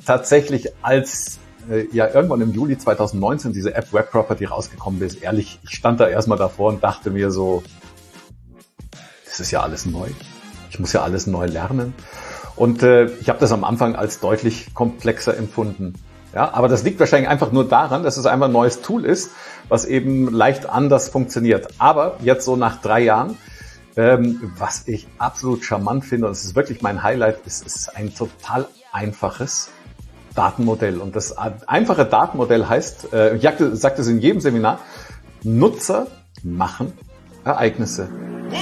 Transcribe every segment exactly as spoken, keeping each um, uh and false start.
tatsächlich, als äh, ja irgendwann im Juli zweitausendneunzehn diese App Web Property rausgekommen ist, ehrlich, ich stand da erstmal davor und dachte mir so, das ist ja alles neu. Ich muss ja alles neu lernen. Und äh, ich habe das am Anfang als deutlich komplexer empfunden. Ja, aber das liegt wahrscheinlich einfach nur daran, dass es einfach ein neues Tool ist, was eben leicht anders funktioniert. Aber jetzt so nach drei Jahren, ähm, was ich absolut charmant finde, und das ist wirklich mein Highlight, ist, ist ein total einfaches Datenmodell. Und das einfache Datenmodell heißt, äh, ich sage das in jedem Seminar, Nutzer machen Ereignisse.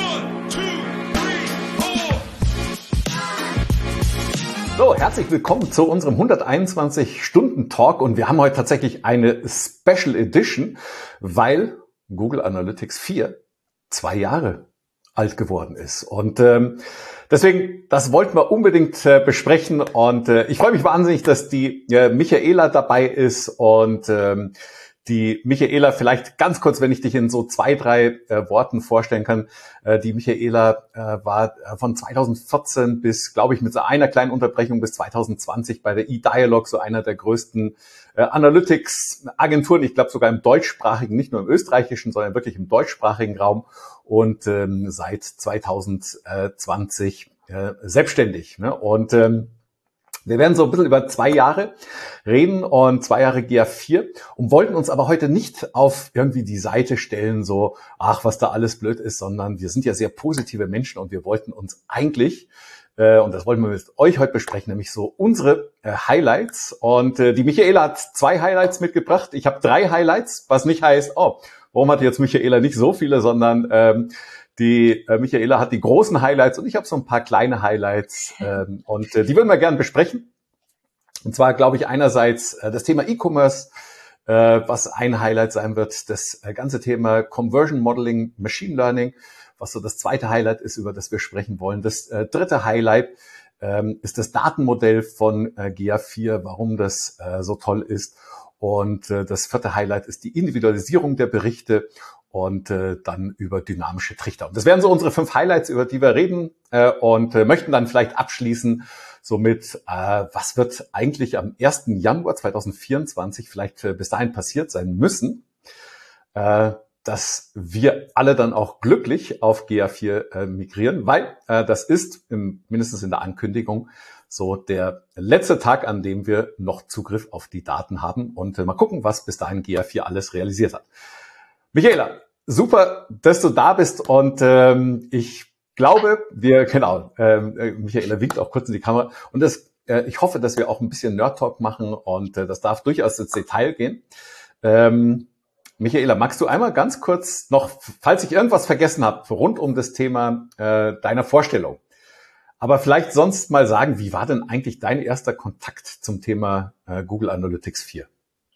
So, herzlich willkommen zu unserem hunderteinundzwanzig Stunden Talk und wir haben heute tatsächlich eine Special Edition, weil Google Analytics vier zwei Jahre alt geworden ist. Und ähm, deswegen, das wollten wir unbedingt äh, besprechen und äh, ich freue mich wahnsinnig, dass die äh, Michaela dabei ist und ähm, die Michaela, vielleicht ganz kurz, wenn ich dich in so zwei, drei äh, Worten vorstellen kann. Äh, die Michaela äh, war von zweitausendvierzehn bis, glaube ich, mit so einer kleinen Unterbrechung bis zweitausendzwanzig bei der eDialog, so einer der größten äh, Analytics-Agenturen. Ich glaube sogar im deutschsprachigen, nicht nur im österreichischen, sondern wirklich im deutschsprachigen Raum. Und ähm, seit zweitausendzwanzig äh, selbstständig. Ne? Und ähm, wir werden so ein bisschen über zwei Jahre reden und zwei Jahre G A vier und wollten uns aber heute nicht auf irgendwie die Seite stellen, so, ach, was da alles blöd ist, sondern wir sind ja sehr positive Menschen und wir wollten uns eigentlich, äh, und das wollten wir mit euch heute besprechen, nämlich so unsere äh, Highlights. Und äh, die Michaela hat zwei Highlights mitgebracht. Ich habe drei Highlights, was nicht heißt, oh, warum hat jetzt Michaela nicht so viele, sondern ähm, Die äh, Michaela hat die großen Highlights und ich habe so ein paar kleine Highlights ähm, und äh, die würden wir gerne besprechen. Und zwar glaube ich einerseits äh, das Thema E-Commerce, äh, was ein Highlight sein wird, das äh, ganze Thema Conversion Modeling, Machine Learning, was so das zweite Highlight ist, über das wir sprechen wollen. Das äh, dritte Highlight ähm, ist das Datenmodell von äh, G A vier, warum das äh, so toll ist. Und äh, das vierte Highlight ist die Individualisierung der Berichte und äh, dann über dynamische Trichter. Und das wären so unsere fünf Highlights, über die wir reden äh, und äh, möchten dann vielleicht abschließen somit, äh, was wird eigentlich am ersten Januar zweitausendvierundzwanzig vielleicht äh, bis dahin passiert sein müssen, äh, dass wir alle dann auch glücklich auf G A vier äh, migrieren, weil äh, das ist im, mindestens in der Ankündigung so der letzte Tag, an dem wir noch Zugriff auf die Daten haben und äh, mal gucken, was bis dahin G A vier alles realisiert hat. Michaela, super, dass du da bist und ähm, ich glaube, wir, genau, ähm, Michaela winkt auch kurz in die Kamera und das, äh, ich hoffe, dass wir auch ein bisschen Nerd-Talk machen und äh, das darf durchaus ins Detail gehen. Ähm, Michaela, magst du einmal ganz kurz noch, falls ich irgendwas vergessen habe, rund um das Thema äh, deiner Vorstellung, aber vielleicht sonst mal sagen, wie war denn eigentlich dein erster Kontakt zum Thema äh, Google Analytics vier?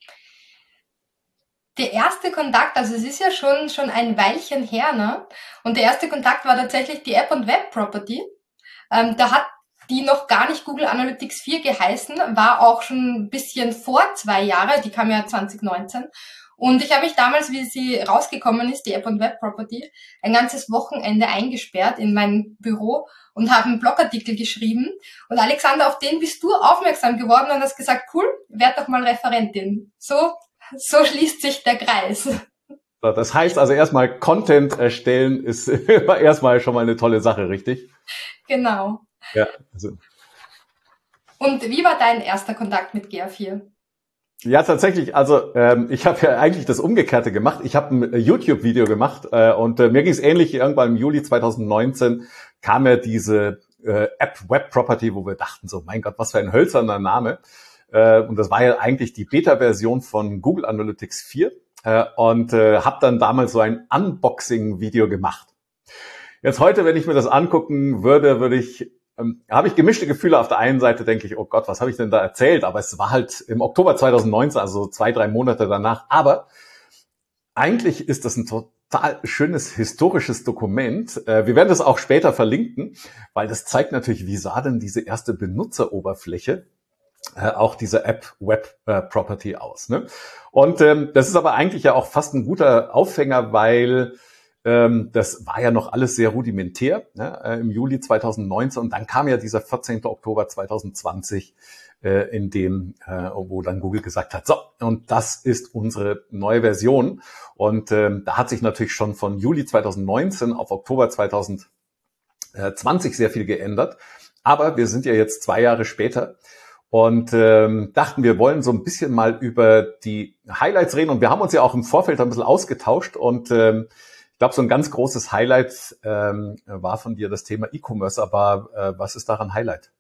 Der erste Kontakt, also es ist ja schon schon ein Weilchen her, ne? Und der erste Kontakt war tatsächlich die App und Web Property. Ähm, da hat die noch gar nicht Google Analytics vier geheißen, war auch schon ein bisschen vor zwei Jahre, die kam ja zwanzig neunzehn. Und ich habe mich damals, wie sie rausgekommen ist, die App und Web Property, ein ganzes Wochenende eingesperrt in mein Büro und habe einen Blogartikel geschrieben. Und Alexander, auf den bist du aufmerksam geworden und hast gesagt, cool, werd doch mal Referentin. So So schließt sich der Kreis. Das heißt also erstmal Content erstellen ist erstmal schon mal eine tolle Sache, richtig? Genau. Ja. Also. Und wie war dein erster Kontakt mit G A vier? Ja, tatsächlich. Also ähm, ich habe ja eigentlich das Umgekehrte gemacht. Ich habe ein YouTube-Video gemacht äh, und äh, mir ging es ähnlich. Irgendwann im Juli zweitausendneunzehn kam ja diese äh, App Web Property, wo wir dachten so, mein Gott, was für ein hölzerner Name. Und das war ja eigentlich die Beta-Version von Google Analytics vier und habe dann damals so ein Unboxing-Video gemacht. Jetzt heute, wenn ich mir das angucken würde, würde ich, ähm, habe ich gemischte Gefühle. Auf der einen Seite denke ich, oh Gott, was habe ich denn da erzählt? Aber es war halt im Oktober zweitausendneunzehn, also zwei, drei Monate danach. Aber eigentlich ist das ein total schönes historisches Dokument. Wir werden das auch später verlinken, weil das zeigt natürlich, wie sah denn diese erste Benutzeroberfläche Äh, auch diese App Web äh, Property aus. Ne? Und ähm, das ist aber eigentlich ja auch fast ein guter Aufhänger, weil ähm, das war ja noch alles sehr rudimentär, ne? äh, im Juli zweitausendneunzehn und dann kam ja dieser vierzehnten Oktober zweitausendzwanzig äh, in dem, äh, wo dann Google gesagt hat, so, und das ist unsere neue Version. Und ähm, da hat sich natürlich schon von Juli zweitausendneunzehn auf Oktober zweitausendzwanzig sehr viel geändert. Aber wir sind ja jetzt zwei Jahre später und ähm, dachten, wir wollen so ein bisschen mal über die Highlights reden. Und wir haben uns ja auch im Vorfeld ein bisschen ausgetauscht. Und ähm, ich glaube, so ein ganz großes Highlight ähm, war von dir das Thema E-Commerce. Aber äh, was ist daran Highlight?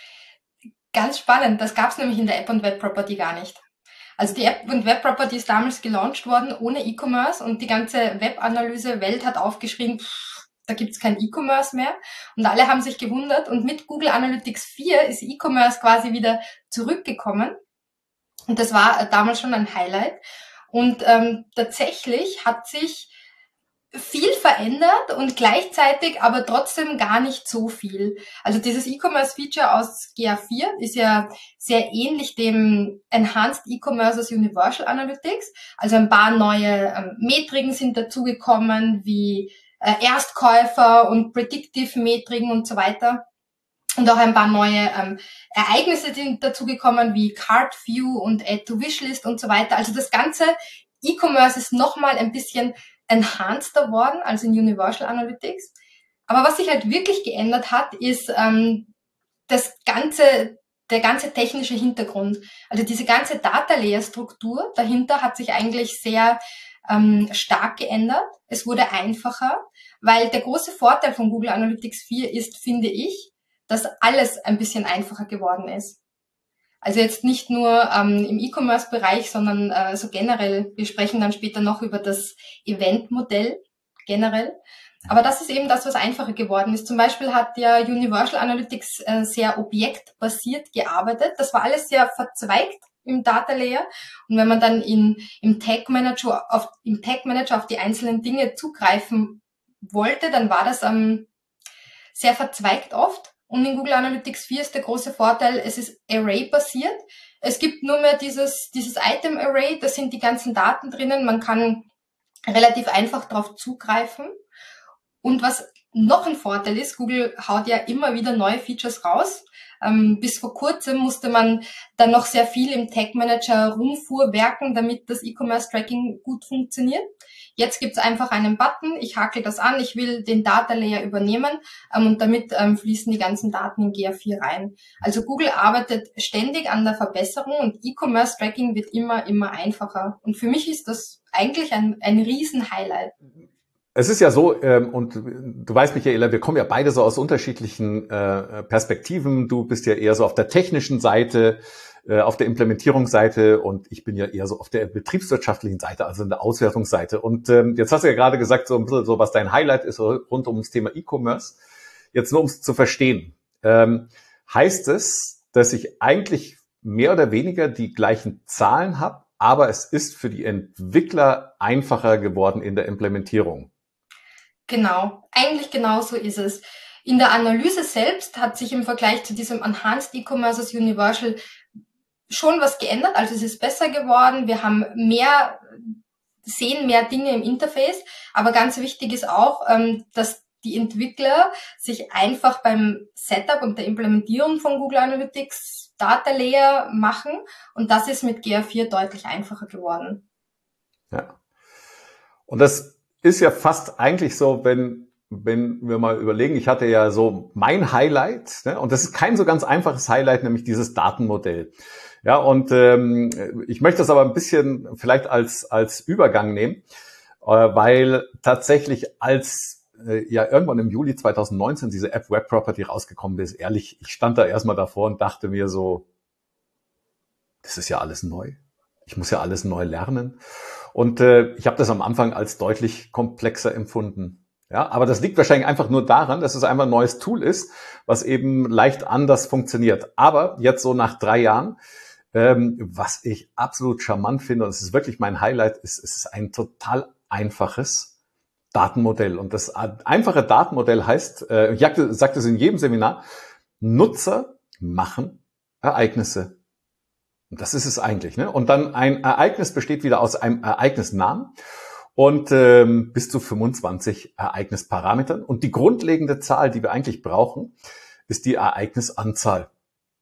Ganz spannend. Das gab es nämlich in der App und Web Property gar nicht. Also die App und Web Property ist damals gelauncht worden ohne E-Commerce und die ganze Webanalyse-Welt hat aufgeschrieben, pff, da gibt's kein E-Commerce mehr. Und alle haben sich gewundert. Und mit Google Analytics vier ist E-Commerce quasi wieder zurückgekommen. Und das war damals schon ein Highlight. Und ähm, tatsächlich hat sich viel verändert und gleichzeitig aber trotzdem gar nicht so viel. Also dieses E-Commerce-Feature aus G A vier ist ja sehr ähnlich dem Enhanced E-Commerce aus Universal Analytics. Also ein paar neue ähm, Metriken sind dazugekommen, wie äh, Erstkäufer und Predictive-Metriken und so weiter. Und auch ein paar neue ähm, Ereignisse sind dazugekommen, wie Cart View und Add to Wishlist und so weiter. Also das ganze E-Commerce ist nochmal ein bisschen enhanceder worden als in Universal Analytics. Aber was sich halt wirklich geändert hat, ist ähm, das ganze, der ganze technische Hintergrund. Also diese ganze Data Layer Struktur dahinter hat sich eigentlich sehr ähm, stark geändert. Es wurde einfacher, weil der große Vorteil von Google Analytics vier ist, finde ich, dass alles ein bisschen einfacher geworden ist. Also jetzt nicht nur ähm, im E-Commerce-Bereich, sondern äh, so generell. Wir sprechen dann später noch über das Event-Modell generell. Aber das ist eben das, was einfacher geworden ist. Zum Beispiel hat ja Universal Analytics äh, sehr objektbasiert gearbeitet. Das war alles sehr verzweigt im Data Layer. Und wenn man dann in, im Tag Manager auf, im Tag Manager auf die einzelnen Dinge zugreifen wollte, dann war das ähm, sehr verzweigt oft. Und in Google Analytics vier ist der große Vorteil, es ist Array-basiert. Es gibt nur mehr dieses, dieses Item-Array, da sind die ganzen Daten drinnen. Man kann relativ einfach darauf zugreifen. Und was noch ein Vorteil ist, Google haut ja immer wieder neue Features raus. Ähm, bis vor kurzem musste man dann noch sehr viel im Tag Manager rumfuhrwerken, damit das E-Commerce-Tracking gut funktioniert. Jetzt gibt's einfach einen Button, ich hakel das an, ich will den Data Layer übernehmen ähm, und damit ähm, fließen die ganzen Daten in G A vier rein. Also Google arbeitet ständig an der Verbesserung und E-Commerce-Tracking wird immer, immer einfacher. Und für mich ist das eigentlich ein, ein Riesen-Highlight. Es ist ja so, ähm, und du weißt, Michaela, wir kommen ja beide so aus unterschiedlichen äh, Perspektiven. Du bist ja eher so auf der technischen Seite, äh, auf der Implementierungsseite und ich bin ja eher so auf der betriebswirtschaftlichen Seite, also in der Auswertungsseite. Und ähm, jetzt hast du ja gerade gesagt, so ein bisschen so, was dein Highlight ist rund um das Thema E-Commerce. Jetzt nur, um es zu verstehen. Ähm, heißt es, dass ich eigentlich mehr oder weniger die gleichen Zahlen habe, aber es ist für die Entwickler einfacher geworden in der Implementierung? Genau, eigentlich genau so ist es. In der Analyse selbst hat sich im Vergleich zu diesem Enhanced E-Commerce aus Universal schon was geändert. Also es ist besser geworden. Wir haben mehr, sehen mehr Dinge im Interface. Aber ganz wichtig ist auch, dass die Entwickler sich einfach beim Setup und der Implementierung von Google Analytics Data Layer machen. Und das ist mit G A vier deutlich einfacher geworden. Ja. Und das ist ja fast eigentlich so, wenn wenn wir mal überlegen, ich hatte ja so mein Highlight, ne, und das ist kein so ganz einfaches Highlight, nämlich dieses Datenmodell. Ja, und ähm, ich möchte das aber ein bisschen vielleicht als als Übergang nehmen, äh, weil tatsächlich als äh, ja irgendwann im Juli zweitausendneunzehn diese App Web Property rausgekommen ist, ehrlich, ich stand da erstmal davor und dachte mir so, das ist ja alles neu. Ich muss ja alles neu lernen. Und äh, ich habe das am Anfang als deutlich komplexer empfunden. Ja, aber das liegt wahrscheinlich einfach nur daran, dass es einfach ein neues Tool ist, was eben leicht anders funktioniert. Aber jetzt so nach drei Jahren, ähm, was ich absolut charmant finde, und es ist wirklich mein Highlight, ist, es ist ein total einfaches Datenmodell. Und das einfache Datenmodell heißt, äh, ich sage das in jedem Seminar, Nutzer machen Ereignisse. Und das ist es eigentlich, ne? Und dann ein Ereignis besteht wieder aus einem Ereignisnamen und ähm, bis zu fünfundzwanzig Ereignisparametern. Und die grundlegende Zahl, die wir eigentlich brauchen, ist die Ereignisanzahl.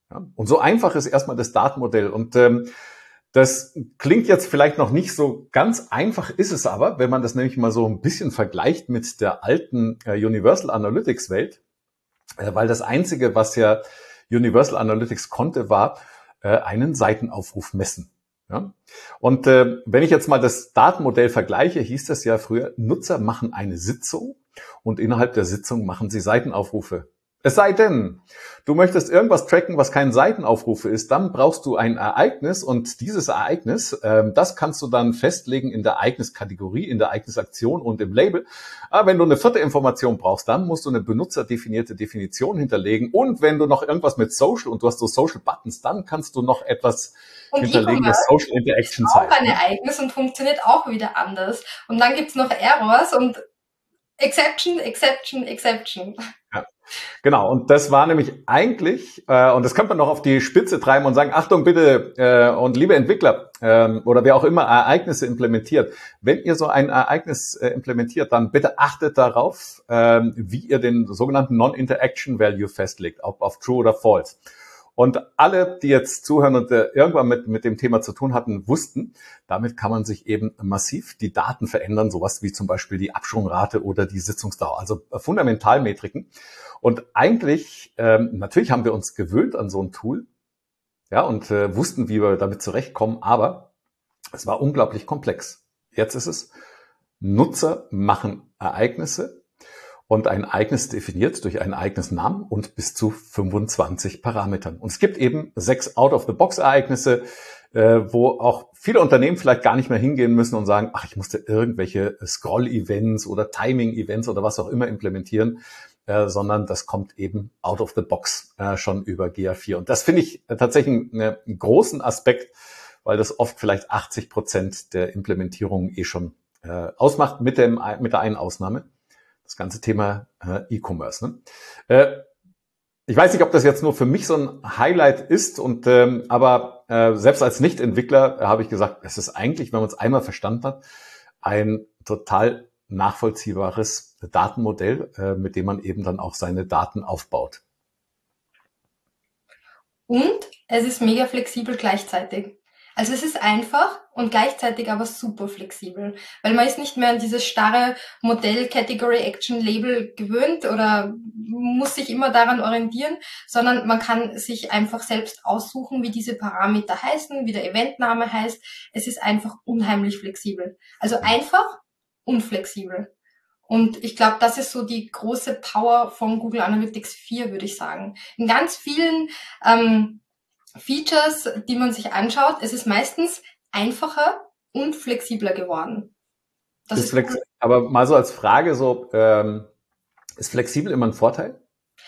Ja? Und so einfach ist erstmal das Datenmodell. Und ähm, das klingt jetzt vielleicht noch nicht so ganz einfach, ist es aber, wenn man das nämlich mal so ein bisschen vergleicht mit der alten äh, Universal Analytics Welt, äh, weil das Einzige, was ja Universal Analytics konnte, war äh, einen Seitenaufruf messen. Ja? Und äh, wenn ich jetzt mal das Datenmodell vergleiche, hieß das ja früher, Nutzer machen eine Sitzung und innerhalb der Sitzung machen sie Seitenaufrufe. Es sei denn, du möchtest irgendwas tracken, was kein Seitenaufrufe ist, dann brauchst du ein Ereignis und dieses Ereignis, ähm, das kannst du dann festlegen in der Ereigniskategorie, in der Ereignisaktion und im Label. Aber wenn du eine vierte Information brauchst, dann musst du eine benutzerdefinierte Definition hinterlegen und wenn du noch irgendwas mit Social und du hast so Social Buttons, dann kannst du noch etwas und hinterlegen, das Social Interaction ist auch zeigt. ein Ereignis und funktioniert auch wieder anders. Und dann gibt's noch Errors und Exception, Exception, Exception. Ja. Genau, und das war nämlich eigentlich, äh, und das könnte man noch auf die Spitze treiben und sagen, Achtung bitte, äh, und liebe Entwickler ähm, oder wer auch immer Ereignisse implementiert, wenn ihr so ein Ereignis äh, implementiert, dann bitte achtet darauf, äh, wie ihr den sogenannten Non-Interaction Value festlegt, ob auf True oder False. Und alle, die jetzt zuhören und äh, irgendwann mit, mit dem Thema zu tun hatten, wussten, damit kann man sich eben massiv die Daten verändern, sowas wie zum Beispiel die Absprungrate oder die Sitzungsdauer, also äh, Fundamentalmetriken. Und eigentlich, ähm, natürlich haben wir uns gewöhnt an so ein Tool, ja, und äh, wussten, wie wir damit zurechtkommen, aber es war unglaublich komplex. Jetzt ist es, Nutzer machen Ereignisse und ein Ereignis definiert durch einen Ereignisnamen und bis zu fünfundzwanzig Parametern. Und es gibt eben sechs Out-of-the-Box-Ereignisse, äh, wo auch viele Unternehmen vielleicht gar nicht mehr hingehen müssen und sagen, ach, ich musste irgendwelche Scroll-Events oder Timing-Events oder was auch immer implementieren, äh, sondern das kommt eben out of the box äh, schon über G A vier. Und das finde ich äh, tatsächlich einen, einen großen Aspekt, weil das oft vielleicht achtzig Prozent der Implementierung eh schon äh, ausmacht, mit, dem, mit der einen Ausnahme. Das ganze Thema äh, E-Commerce. Ne? Äh, ich weiß nicht, ob das jetzt nur für mich so ein Highlight ist, und ähm, aber äh, selbst als Nicht-Entwickler äh, habe ich gesagt, es ist eigentlich, wenn man es einmal verstanden hat, ein total nachvollziehbares Datenmodell, äh, mit dem man eben dann auch seine Daten aufbaut. Und es ist mega flexibel gleichzeitig. Also es ist einfach und gleichzeitig aber super flexibel, weil man ist nicht mehr an dieses starre Modell Category Action Label gewöhnt oder muss sich immer daran orientieren, sondern man kann sich einfach selbst aussuchen, wie diese Parameter heißen, wie der Eventname heißt. Es ist einfach unheimlich flexibel. Also einfach und flexibel. Und ich glaube, das ist so die große Power von Google Analytics vier, würde ich sagen. In ganz vielen ähm, Features, die man sich anschaut, es ist meistens einfacher und flexibler geworden. Das ist ist flex- aber mal so als Frage, so ähm, ist flexibel immer ein Vorteil?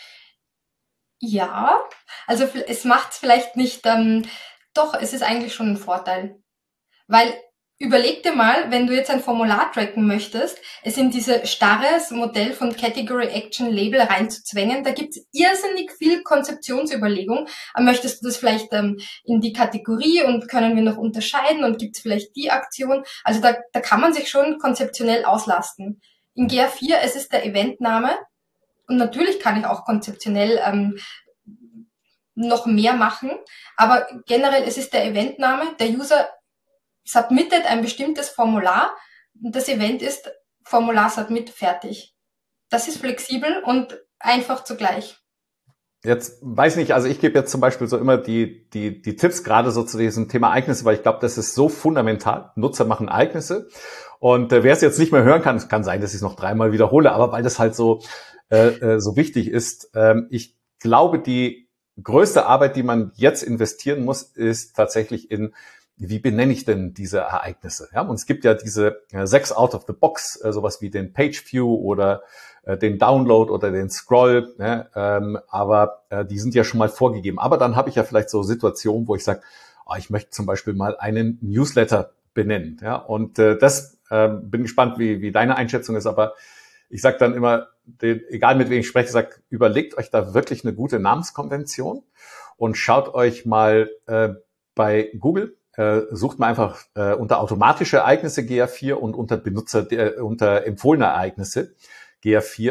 Ja, also es macht es vielleicht nicht, ähm, doch, es ist eigentlich schon ein Vorteil. Weil überleg dir mal, wenn du jetzt ein Formular tracken möchtest, es in dieses starres Modell von Category Action Label reinzuzwängen, da gibt's irrsinnig viel Konzeptionsüberlegung. Möchtest du das vielleicht ähm, in die Kategorie und können wir noch unterscheiden und gibt's vielleicht die Aktion? Also da, da kann man sich schon konzeptionell auslasten. In G A vier, es ist der Eventname und natürlich kann ich auch konzeptionell ähm, noch mehr machen, aber generell, es ist der Eventname, der User submittet ein bestimmtes Formular und das Event ist Formular submit, fertig. Das ist flexibel und einfach zugleich. Jetzt weiß nicht, also ich gebe jetzt zum Beispiel so immer die die die Tipps gerade so zu diesem Thema Ereignisse, weil ich glaube, das ist so fundamental. Nutzer machen Ereignisse und äh, wer es jetzt nicht mehr hören kann, es kann sein, dass ich es noch dreimal wiederhole, aber weil das halt so äh, so wichtig ist, ähm, ich glaube, die größte Arbeit, die man jetzt investieren muss, ist tatsächlich in wie benenne ich denn diese Ereignisse? Ja, und es gibt ja diese äh, sechs out of the box, äh, sowas wie den Page View oder äh, den Download oder den Scroll, ne? ähm, aber äh, die sind ja schon mal vorgegeben. Aber dann habe ich ja vielleicht so Situationen, wo ich sage, oh, ich möchte zum Beispiel mal einen Newsletter benennen. Ja, und äh, das äh, bin gespannt, wie, wie deine Einschätzung ist. Aber ich sage dann immer, den, egal mit wem ich spreche, sag, überlegt euch da wirklich eine gute Namenskonvention und schaut euch mal äh, bei Google Äh, sucht man einfach äh, unter automatische Ereignisse G A vier und unter Benutzer, äh, unter empfohlene Ereignisse G A vier,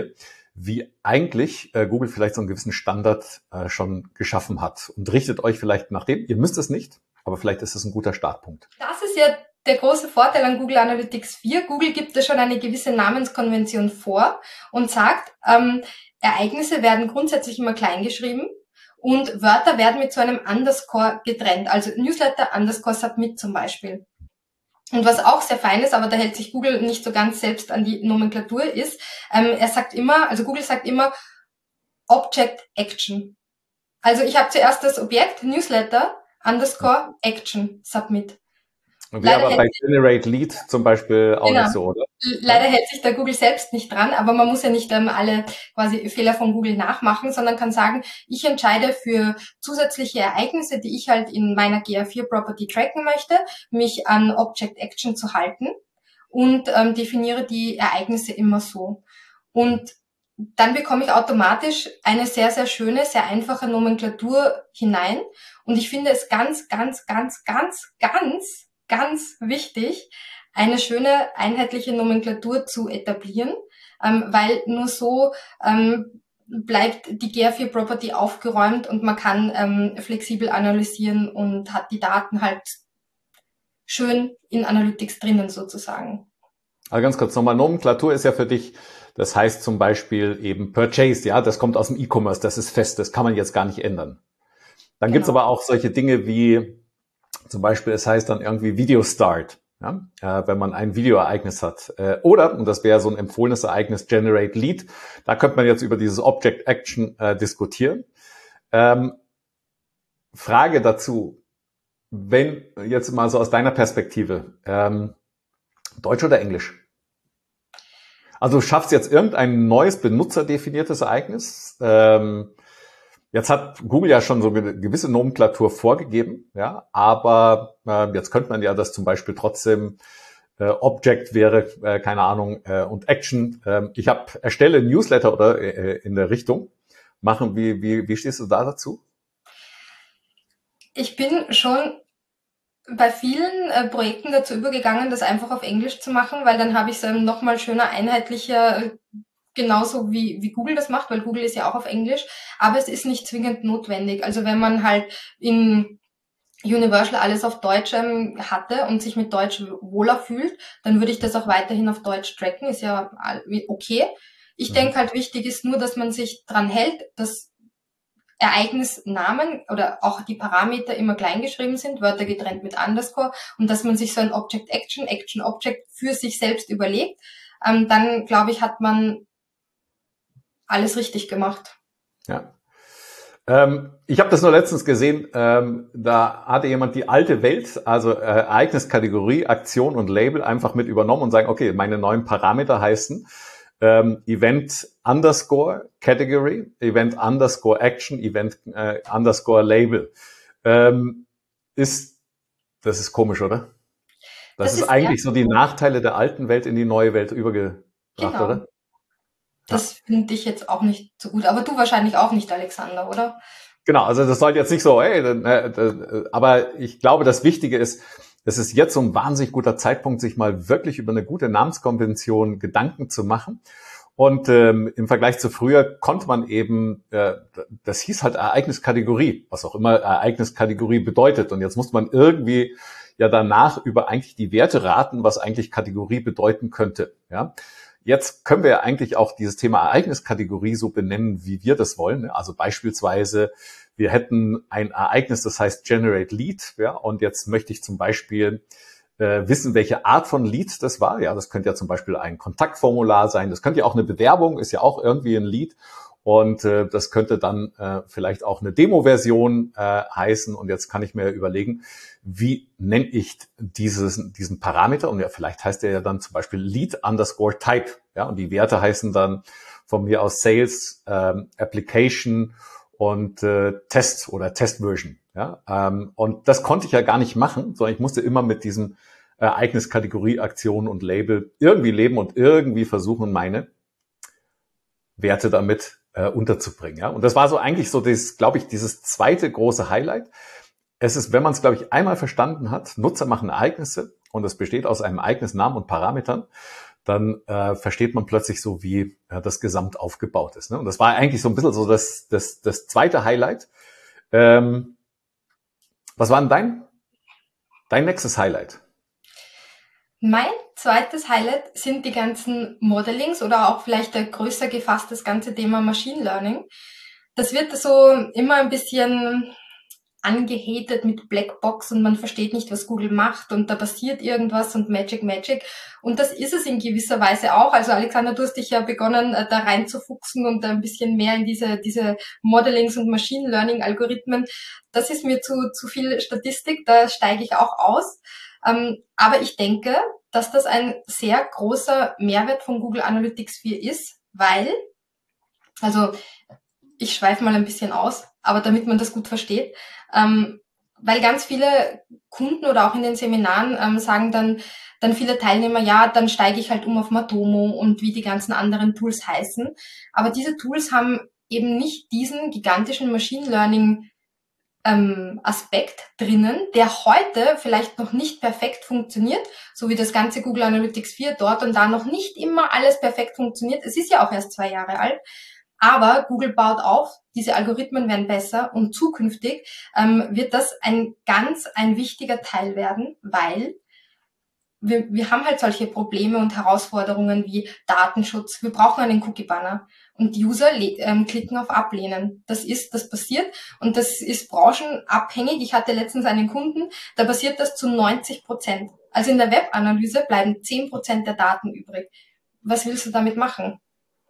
wie eigentlich äh, Google vielleicht so einen gewissen Standard äh, schon geschaffen hat. Und richtet euch vielleicht nach dem. Ihr müsst es nicht, aber vielleicht ist es ein guter Startpunkt. Das ist ja der große Vorteil an Google Analytics vier. Google gibt da schon eine gewisse Namenskonvention vor und sagt, ähm, Ereignisse werden grundsätzlich immer klein geschrieben und Wörter werden mit so einem Underscore getrennt. Also Newsletter Underscore Submit zum Beispiel. Und was auch sehr fein ist, aber da hält sich Google nicht so ganz selbst an die Nomenklatur, ist, ähm, er sagt immer, also Google sagt immer Object Action. Also ich habe zuerst das Objekt Newsletter underscore Action Submit. Und wäre aber bei Generate Lead zum Beispiel auch genau. nicht so, oder? Leider hält sich da Google selbst nicht dran, aber man muss ja nicht ähm, alle quasi Fehler von Google nachmachen, sondern kann sagen, ich entscheide für zusätzliche Ereignisse, die ich halt in meiner G A vier Property tracken möchte, mich an Object Action zu halten und ähm, definiere die Ereignisse immer so. Und dann bekomme ich automatisch eine sehr, sehr schöne, sehr einfache Nomenklatur hinein. Und ich finde es ganz, ganz, ganz, ganz, ganz ganz wichtig, eine schöne einheitliche Nomenklatur zu etablieren, ähm, weil nur so ähm, bleibt die G A vier Property aufgeräumt und man kann ähm, flexibel analysieren und hat die Daten halt schön in Analytics drinnen sozusagen. Aber ganz kurz nochmal, Nomenklatur ist ja für dich, das heißt zum Beispiel eben Purchase, ja, das kommt aus dem E-Commerce, das ist fest, das kann man jetzt gar nicht ändern. Dann genau. Gibt's aber auch solche Dinge wie zum Beispiel, es heißt dann irgendwie Video Start, ja, äh, wenn man ein Videoereignis hat. Äh, oder, und das wäre so ein empfohlenes Ereignis, Generate Lead. Da könnte man jetzt über dieses Object Action äh, diskutieren. Ähm, Frage dazu, wenn jetzt mal so aus deiner Perspektive, ähm, Deutsch oder Englisch? Also du schaffst jetzt irgendein neues benutzerdefiniertes Ereignis. Ähm, Jetzt hat Google ja schon so eine gewisse Nomenklatur vorgegeben, ja, aber äh, jetzt könnte man ja das zum Beispiel trotzdem äh, Object wäre, äh, keine Ahnung, äh, und Action. Äh, ich habe erstelle Newsletter oder äh, in der Richtung machen. Wie wie wie stehst du da dazu? Ich bin schon bei vielen äh, Projekten dazu übergegangen, das einfach auf Englisch zu machen, weil dann habe ich es ähm, nochmal schöner, einheitlicher, genauso wie, wie Google das macht, weil Google ist ja auch auf Englisch, aber es ist nicht zwingend notwendig. Also wenn man halt in Universal alles auf Deutsch ähm, hatte und sich mit Deutsch wohler fühlt, dann würde ich das auch weiterhin auf Deutsch tracken, ist ja okay. Ich mhm. denke halt, wichtig ist nur, dass man sich dran hält, dass Ereignisnamen oder auch die Parameter immer klein geschrieben sind, Wörter getrennt mit Underscore, und dass man sich so ein Object Action, Action Object für sich selbst überlegt. Ähm, dann, glaube ich, hat man alles richtig gemacht. Ja. Ähm, ich habe das nur letztens gesehen, ähm, da hatte jemand die alte Welt, also äh, Ereigniskategorie, Aktion und Label einfach mit übernommen und sagen, okay, meine neuen Parameter heißen ähm, Event underscore Category, Event underscore Action, Event äh, underscore Label. Ähm, ist, das ist komisch, oder? Das, das ist, ist eigentlich so die Nachteile der alten Welt in die neue Welt übergebracht, genau. Oder? Das finde ich jetzt auch nicht so gut. Aber du wahrscheinlich auch nicht, Alexander, oder? Genau, also das sollte jetzt nicht so, ey, äh, aber ich glaube, das Wichtige ist, es ist jetzt so ein wahnsinnig guter Zeitpunkt, sich mal wirklich über eine gute Namenskonvention Gedanken zu machen. Und ähm, im Vergleich zu früher konnte man eben, äh, das hieß halt Ereigniskategorie, was auch immer Ereigniskategorie bedeutet. Und jetzt muss man irgendwie ja danach über eigentlich die Werte raten, was eigentlich Kategorie bedeuten könnte, ja. Jetzt können wir ja eigentlich auch dieses Thema Ereigniskategorie so benennen, wie wir das wollen. Also beispielsweise, wir hätten ein Ereignis, das heißt Generate Lead, ja, und jetzt möchte ich zum Beispiel äh, wissen, welche Art von Lead das war. Ja, das könnte ja zum Beispiel ein Kontaktformular sein, das könnte ja auch eine Bewerbung, ist ja auch irgendwie ein Lead. Und äh, das könnte dann äh, vielleicht auch eine Demo-Version äh, heißen. Und jetzt kann ich mir überlegen, wie nenne ich dieses, diesen Parameter? Und ja, vielleicht heißt der ja dann zum Beispiel Lead underscore Type. Ja, und die Werte heißen dann von mir aus Sales, ähm, Application und äh, Test oder Test-Version. Ja, ähm, und das konnte ich ja gar nicht machen, sondern ich musste immer mit diesem Ereigniskategorie, Aktion und Label irgendwie leben und irgendwie versuchen, meine Werte damit äh, unterzubringen. Ja? Und das war so eigentlich so, das, glaube ich, dieses zweite große Highlight. Es ist, wenn man es, glaube ich, einmal verstanden hat, Nutzer machen Ereignisse und es besteht aus einem Ereignisnamen und Parametern, dann äh, versteht man plötzlich so, wie äh, das Gesamt aufgebaut ist. Ne? Und das war eigentlich so ein bisschen so das, das, das zweite Highlight. Ähm, was war denn dein, dein nächstes Highlight? Mein zweites Highlight sind die ganzen Modellings oder auch vielleicht der größer gefasst das ganze Thema Machine Learning. Das wird so immer ein bisschen angehatet mit Blackbox und man versteht nicht, was Google macht und da passiert irgendwas und Magic, Magic. Und das ist es in gewisser Weise auch. Also Alexander, du hast dich ja begonnen, da reinzufuchsen und ein bisschen mehr in diese, diese Modellings und Machine Learning Algorithmen. Das ist mir zu, zu viel Statistik, da steige ich auch aus. Ähm, aber ich denke, dass das ein sehr großer Mehrwert von Google Analytics vier ist, weil, also ich schweife mal ein bisschen aus, aber damit man das gut versteht, ähm, weil ganz viele Kunden oder auch in den Seminaren ähm, sagen dann, dann viele Teilnehmer, ja, dann steige ich halt um auf Matomo und wie die ganzen anderen Tools heißen. Aber diese Tools haben eben nicht diesen gigantischen Machine Learning ähm, Aspekt drinnen, der heute vielleicht noch nicht perfekt funktioniert, so wie das ganze Google Analytics vier dort und da noch nicht immer alles perfekt funktioniert. Es ist ja auch erst zwei Jahre alt. Aber Google baut auf, diese Algorithmen werden besser und zukünftig ähm, wird das ein ganz, ein wichtiger Teil werden, weil wir, wir haben halt solche Probleme und Herausforderungen wie Datenschutz. Wir brauchen einen Cookie-Banner und die User ähm, klicken auf Ablehnen. Das ist, das passiert und das ist branchenabhängig. Ich hatte letztens einen Kunden, da passiert das zu neunzig Prozent. Also in der Webanalyse bleiben zehn Prozent der Daten übrig. Was willst du damit machen?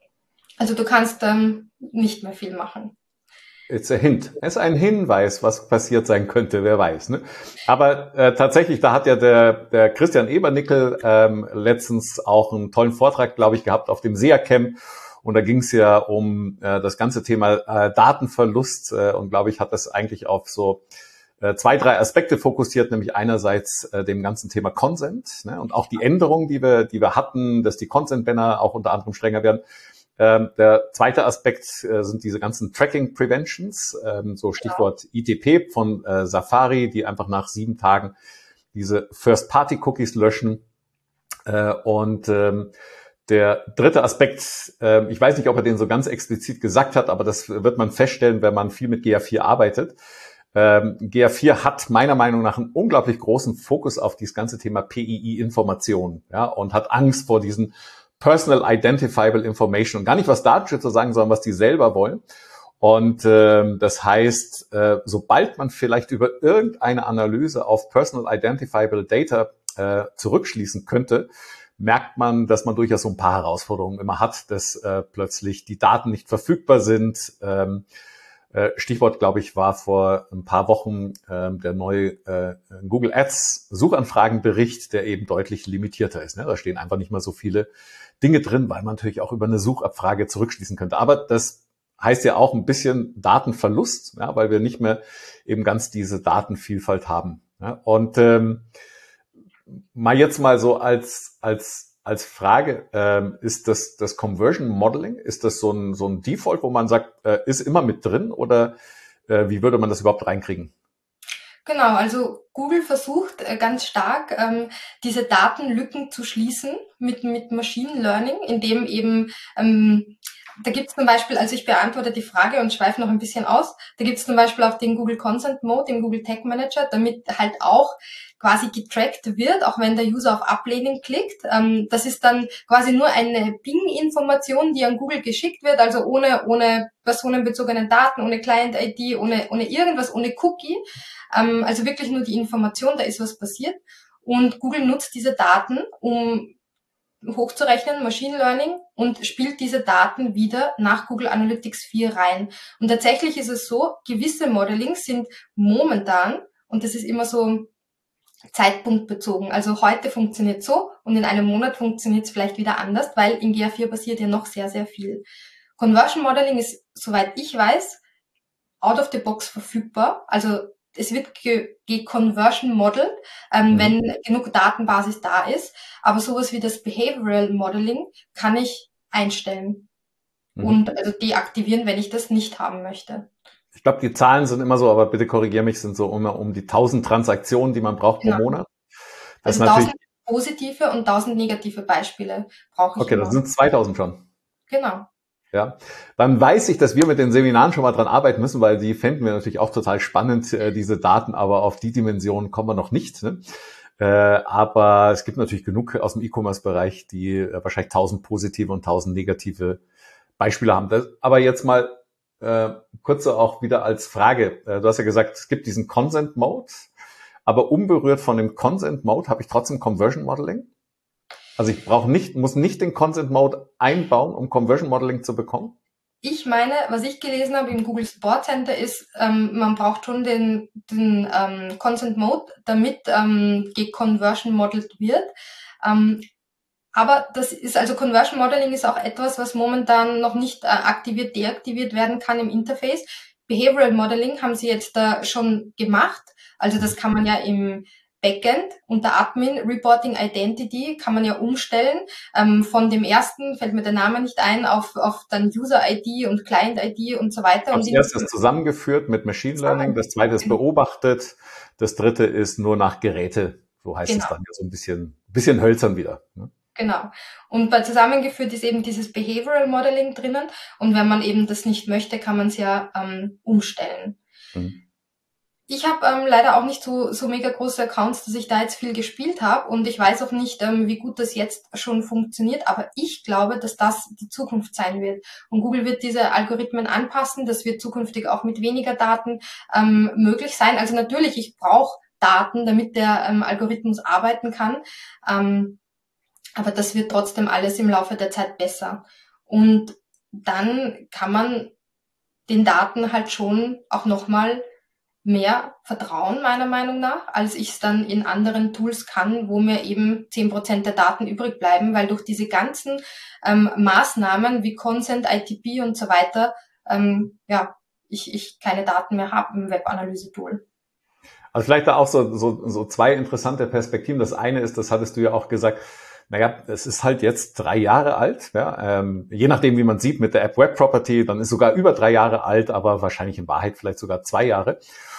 Also du kannst ähm, nicht mehr viel machen. It's a hint. Es ist ein Hinweis, was passiert sein könnte, wer weiß. Ne? Aber äh, tatsächlich, da hat ja der, der Christian Ebernickel ähm, letztens auch einen tollen Vortrag, glaube ich, gehabt auf dem S E A-Camp. Und da ging es ja um äh, das ganze Thema äh, Datenverlust. Äh, und glaube ich, hat das eigentlich auf so äh, zwei, drei Aspekte fokussiert, nämlich einerseits äh, dem ganzen Thema Consent, ne? Und auch die Änderungen, die wir, die wir hatten, dass die Consent-Banner auch unter anderem strenger werden. Ähm, der zweite Aspekt äh, sind diese ganzen Tracking Preventions, ähm, so Stichwort I T P von äh, Safari, die einfach nach sieben Tagen diese First-Party-Cookies löschen. Äh, und ähm, der dritte Aspekt, äh, ich weiß nicht, ob er den so ganz explizit gesagt hat, aber das wird man feststellen, wenn man viel mit G A vier arbeitet. Ähm, G A vier hat meiner Meinung nach einen unglaublich großen Fokus auf dieses ganze Thema P I I-Information, ja, und hat Angst vor diesen Personal Identifiable Information und gar nicht, was Datenschützer sagen, sondern was die selber wollen. Und ähm, das heißt, äh, sobald man vielleicht über irgendeine Analyse auf Personal Identifiable Data äh, zurückschließen könnte, merkt man, dass man durchaus so ein paar Herausforderungen immer hat, dass äh, plötzlich die Daten nicht verfügbar sind. Ähm, äh, Stichwort, glaube ich, war vor ein paar Wochen äh, der neue äh, Google Ads Suchanfragenbericht, der eben deutlich limitierter ist. Ne? Da stehen einfach nicht mehr so viele Dinge drin, weil man natürlich auch über eine Suchabfrage zurückschließen könnte. Aber das heißt ja auch ein bisschen Datenverlust, ja, weil wir nicht mehr eben ganz diese Datenvielfalt haben. Ja. Und ähm, mal jetzt mal so als als als Frage, ähm, ist das das Conversion Modeling, ist das so ein so ein Default, wo man sagt, äh, ist immer mit drin oder äh, wie würde man das überhaupt reinkriegen? Genau, also Google versucht äh, ganz stark, ähm, diese Datenlücken zu schließen mit, mit Machine Learning, indem eben, ähm, da gibt es zum Beispiel, also ich beantworte die Frage und schweife noch ein bisschen aus, da gibt es zum Beispiel auch den Google Consent Mode im Google Tag Manager, damit halt auch quasi getrackt wird, auch wenn der User auf Ablehnen klickt. Ähm, das ist dann quasi nur eine Ping-Information, die an Google geschickt wird, also ohne, ohne personenbezogenen Daten, ohne Client-I D, ohne, ohne irgendwas, ohne Cookie. Ähm, also wirklich nur die Information, da ist was passiert. Und Google nutzt diese Daten, um hochzurechnen, Machine Learning, und spielt diese Daten wieder nach Google Analytics vier rein. Und tatsächlich ist es so, gewisse Modelings sind momentan, und das ist immer so zeitpunktbezogen, also heute funktioniert so und in einem Monat funktioniert es vielleicht wieder anders, weil in G A vier passiert ja noch sehr, sehr viel. Conversion Modeling ist, soweit ich weiß, out of the box verfügbar, also es wird ge-conversion modelled, ähm, mhm. wenn genug Datenbasis da ist. Aber sowas wie das Behavioral Modeling kann ich einstellen mhm. und also deaktivieren, wenn ich das nicht haben möchte. Ich glaube, die Zahlen sind immer so, aber bitte korrigiere mich, sind so um, um die tausend Transaktionen, die man braucht genau. pro Monat. Das also tausend positive und tausend negative Beispiele brauche ich Okay, immer. das sind zweitausend schon. Genau. Ja, dann weiß ich, dass wir mit den Seminaren schon mal dran arbeiten müssen, weil die fänden wir natürlich auch total spannend, äh, diese Daten, aber auf die Dimension kommen wir noch nicht. Ne? Äh, aber es gibt natürlich genug aus dem E-Commerce-Bereich, die äh, wahrscheinlich tausend positive und tausend negative Beispiele haben. Das, aber jetzt mal äh, kurz so auch wieder als Frage. Äh, du hast ja gesagt, es gibt diesen Consent Mode, aber unberührt von dem Consent Mode habe ich trotzdem Conversion Modeling. Also ich brauche nicht, muss nicht den Consent Mode einbauen, um Conversion Modeling zu bekommen? Ich meine, was ich gelesen habe im Google Support Center ist, ähm, man braucht schon den, den ähm, Consent Mode, damit ähm, geconversion modelled wird. Ähm, aber das ist, also Conversion Modeling ist auch etwas, was momentan noch nicht äh, aktiviert, deaktiviert werden kann im Interface. Behavioral Modeling haben sie jetzt da schon gemacht. Also das kann man ja im Backend unter Admin Reporting Identity kann man ja umstellen. Ähm, von dem ersten fällt mir der Name nicht ein, auf, auf dann User I D und Client I D und so weiter. Als und erstes zusammengeführt mit Machine Learning, das zweite ist beobachtet, das dritte ist nur nach Geräte. So heißt Genau. es dann ja so ein bisschen, bisschen hölzern wieder. Ne? Genau. Und bei zusammengeführt ist eben dieses Behavioral Modeling drinnen. Und wenn man eben das nicht möchte, kann man es ja ähm, umstellen. Mhm. Ich habe ähm, leider auch nicht so, so mega große Accounts, dass ich da jetzt viel gespielt habe. Und ich weiß auch nicht, ähm, wie gut das jetzt schon funktioniert. Aber ich glaube, dass das die Zukunft sein wird. Und Google wird diese Algorithmen anpassen. Das wird zukünftig auch mit weniger Daten ähm, möglich sein. Also natürlich, ich brauche Daten, damit der ähm, Algorithmus arbeiten kann. Ähm, aber das wird trotzdem alles im Laufe der Zeit besser. Und dann kann man den Daten halt schon auch nochmal mehr vertrauen, meiner Meinung nach, als ich es dann in anderen Tools kann, wo mir eben zehn Prozent der Daten übrig bleiben, weil durch diese ganzen ähm, Maßnahmen wie Consent, I T P und so weiter, ähm, ja, ich, ich keine Daten mehr habe im Webanalyse-Tool. Also vielleicht da auch so, so, so zwei interessante Perspektiven. Das eine ist, das hattest du ja auch gesagt, naja, es ist halt jetzt drei Jahre alt. Ja, ähm, je nachdem, wie man sieht mit der App Web Property, dann ist sogar über drei Jahre alt, aber wahrscheinlich in Wahrheit vielleicht sogar zwei Jahre.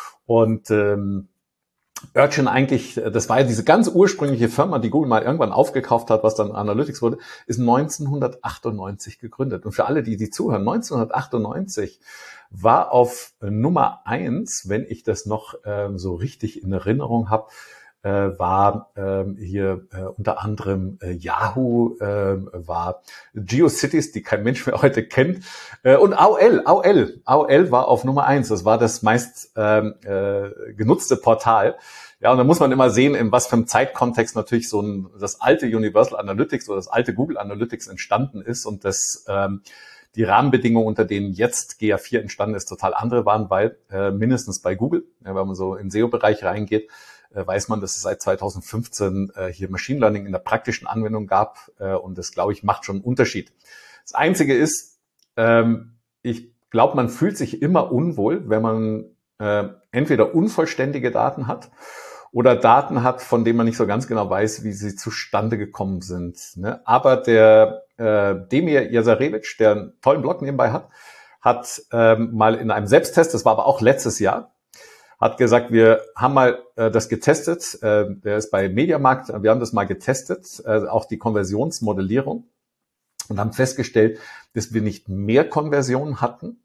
Und ähm, Urchin eigentlich, das war ja diese ganz ursprüngliche Firma, die Google mal irgendwann aufgekauft hat, was dann Analytics wurde, ist neunzehnhundertachtundneunzig gegründet. Und für alle, die die zuhören, neunzehnhundertachtundneunzig war auf Nummer eins, wenn ich das noch ähm, so richtig in Erinnerung habe, äh, war ähm, hier äh, unter anderem äh, Yahoo, äh, war GeoCities, die kein Mensch mehr heute kennt, äh, und A O L, A O L, A O L war auf Nummer eins. Das war das meist ähm, äh, genutzte Portal. Ja, und da muss man immer sehen, in was für einem Zeitkontext natürlich so ein, das alte Universal Analytics oder das alte Google Analytics entstanden ist und das ähm, die Rahmenbedingungen, unter denen jetzt G A vier entstanden ist, total andere waren, weil äh, mindestens bei Google, ja, wenn man so in S E O-Bereich reingeht, äh, weiß man, dass es seit zweitausendfünfzehn äh, hier Machine Learning in der praktischen Anwendung gab äh, und das, glaube ich, macht schon einen Unterschied. Das Einzige ist, ähm, ich glaube, man fühlt sich immer unwohl, wenn man äh, entweder unvollständige Daten hat oder Daten hat, von denen man nicht so ganz genau weiß, wie sie zustande gekommen sind. Ne? Aber der äh, Demir Jasarevic, der einen tollen Blog nebenbei hat, hat ähm, mal in einem Selbsttest, das war aber auch letztes Jahr, hat gesagt, wir haben mal äh, das getestet, äh, der ist bei Mediamarkt, wir haben das mal getestet, äh, auch die Konversionsmodellierung und haben festgestellt, dass wir nicht mehr Konversionen hatten,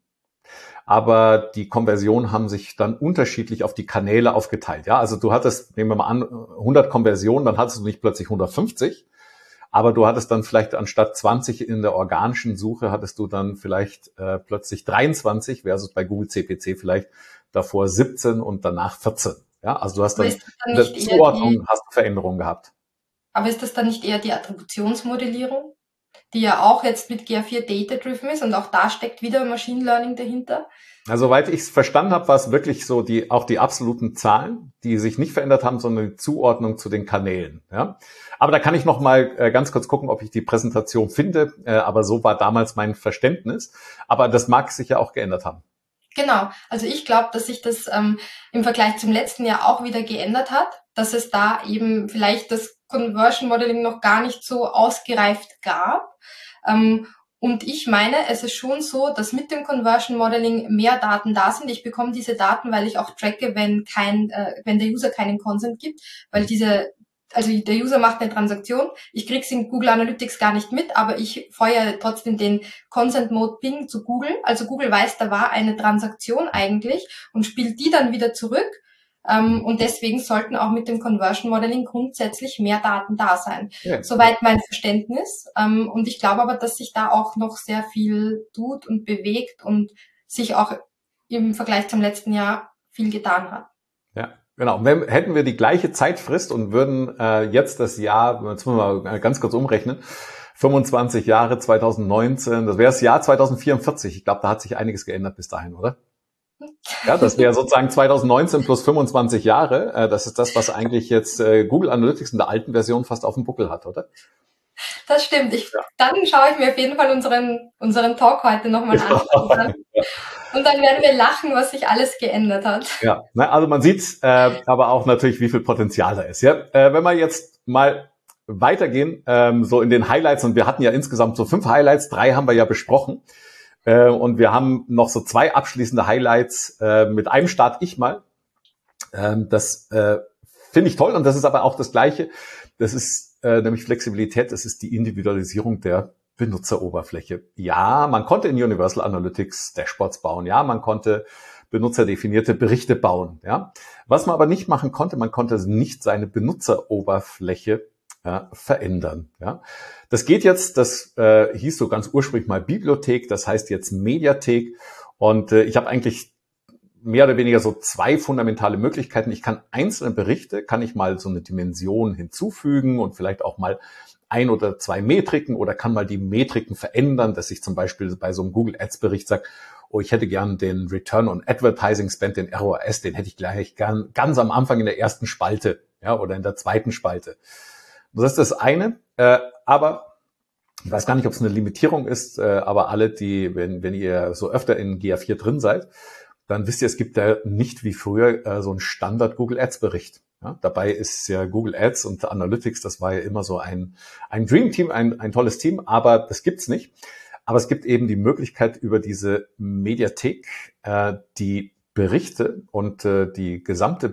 aber die Konversionen haben sich dann unterschiedlich auf die Kanäle aufgeteilt. Ja, also du hattest, nehmen wir mal an, hundert Konversionen, dann hattest du nicht plötzlich hundertfünfzig, aber du hattest dann vielleicht anstatt zwanzig in der organischen Suche, hattest du dann vielleicht äh, plötzlich dreiundzwanzig versus bei Google C P C vielleicht davor siebzehn und danach vierzehn. Ja, also du hast dann, dann in der Zuordnung die, hast du Veränderungen gehabt. Aber ist das dann nicht eher die Attributionsmodellierung, die ja auch jetzt mit G A vier Data-Driven ist und auch da steckt wieder Machine Learning dahinter? Also, soweit ich es verstanden habe, war es wirklich so die auch die absoluten Zahlen, die sich nicht verändert haben, sondern die Zuordnung zu den Kanälen. Ja, aber da kann ich noch mal äh, ganz kurz gucken, ob ich die Präsentation finde. Äh, aber so war damals mein Verständnis. Aber das mag sich ja auch geändert haben. Genau. Also ich glaube, dass sich das ähm, im Vergleich zum letzten Jahr auch wieder geändert hat, dass es da eben vielleicht das Conversion Modeling noch gar nicht so ausgereift gab. Ähm, Und ich meine, es ist schon so, dass mit dem Conversion Modeling mehr Daten da sind. Ich bekomme diese Daten, weil ich auch tracke, wenn kein, äh, wenn der User keinen Consent gibt, weil diese also der User macht eine Transaktion, ich krieg's in Google Analytics gar nicht mit, aber ich feuere trotzdem den Consent Mode Ping zu Google. Also Google weiß, da war eine Transaktion eigentlich und spielt die dann wieder zurück. Ähm, und deswegen sollten auch mit dem Conversion Modeling grundsätzlich mehr Daten da sein. Ja. Soweit mein Verständnis. Ähm, und ich glaube aber, dass sich da auch noch sehr viel tut und bewegt und sich auch im Vergleich zum letzten Jahr viel getan hat. Ja. Genau, wenn, hätten wir die gleiche Zeitfrist und würden äh, jetzt das Jahr, jetzt müssen wir mal ganz kurz umrechnen, fünfundzwanzig Jahre zwanzig neunzehn, das wäre das Jahr zwanzig vierundvierzig. Ich glaube, da hat sich einiges geändert bis dahin, oder? Ja, das wäre sozusagen zwanzig neunzehn plus fünfundzwanzig Jahre. Äh, das ist das, was eigentlich jetzt äh, Google Analytics in der alten Version fast auf dem Buckel hat, oder? Das stimmt. Ich, ja. Dann schaue ich mir auf jeden Fall unseren, unseren Talk heute nochmal an. Und dann, und dann werden wir lachen, was sich alles geändert hat. Ja, na, also man sieht äh, aber auch natürlich, wie viel Potenzial da ist. Ja, äh, wenn wir jetzt mal weitergehen, ähm, so in den Highlights, und wir hatten ja insgesamt so fünf Highlights, drei haben wir ja besprochen. Äh, und wir haben noch so zwei abschließende Highlights. Äh, mit einem starte ich mal. Ähm, das äh, finde ich toll, und das ist aber auch das Gleiche. Das ist äh, nämlich Flexibilität, das ist die Individualisierung der Benutzeroberfläche. Ja, man konnte in Universal Analytics Dashboards bauen. Ja, man konnte benutzerdefinierte Berichte bauen. Ja, was man aber nicht machen konnte, man konnte nicht seine Benutzeroberfläche ja, verändern. Ja, das geht jetzt. Das äh, hieß so ganz ursprünglich mal Bibliothek. Das heißt jetzt Mediathek. Und äh, ich habe eigentlich mehr oder weniger so zwei fundamentale Möglichkeiten. Ich kann einzelne Berichte, kann ich mal so eine Dimension hinzufügen und vielleicht auch mal ein oder zwei Metriken, oder kann mal die Metriken verändern, dass ich zum Beispiel bei so einem Google Ads Bericht sage, oh, ich hätte gern den Return on Advertising Spend, den R O A S, den hätte ich gleich gern ganz am Anfang in der ersten Spalte, ja, oder in der zweiten Spalte. Das ist das eine, äh, aber ich weiß gar nicht, ob es eine Limitierung ist, äh, aber alle, die, wenn, wenn ihr so öfter in G A vier drin seid, dann wisst ihr, es gibt ja nicht wie früher äh, so einen Standard Google Ads Bericht. Ja, dabei ist ja Google Ads und Analytics, das war ja immer so ein, ein Dream Team, ein, ein tolles Team, aber das gibt's nicht. Aber es gibt eben die Möglichkeit, über diese Mediathek äh, die Berichte und äh, die gesamte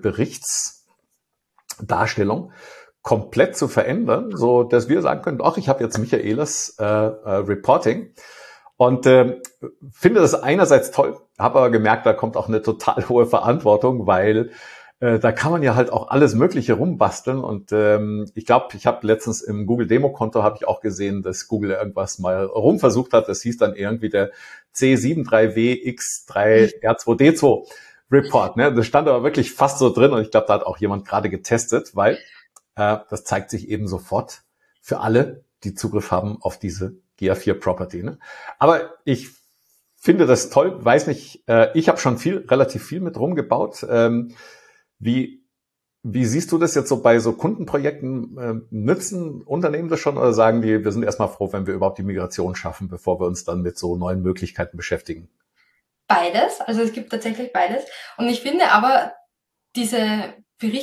Berichtsdarstellung komplett zu verändern, so dass wir sagen können, ach, ich habe jetzt Michaelas äh, äh, Reporting. Und äh, finde das einerseits toll, habe aber gemerkt, da kommt auch eine total hohe Verantwortung, weil äh, da kann man ja halt auch alles Mögliche rumbasteln. Und ähm, ich glaube, ich habe letztens im Google Demo-Konto habe ich auch gesehen, dass Google irgendwas mal rumversucht hat. Das hieß dann irgendwie der C sieben drei W X drei R zwei D zwei Report. Ne? Das stand aber wirklich fast so drin, und ich glaube, da hat auch jemand gerade getestet, weil äh, das zeigt sich eben sofort für alle, die Zugriff haben auf diese G A vier Property. Ne? Aber ich finde das toll, weiß nicht, äh, ich habe schon viel, relativ viel mit rumgebaut. Ähm, wie, wie siehst du das jetzt so bei so Kundenprojekten? Äh, nützen Unternehmen das schon, oder sagen die, wir sind erstmal froh, wenn wir überhaupt die Migration schaffen, bevor wir uns dann mit so neuen Möglichkeiten beschäftigen? Beides, also es gibt tatsächlich beides. Und ich finde aber diese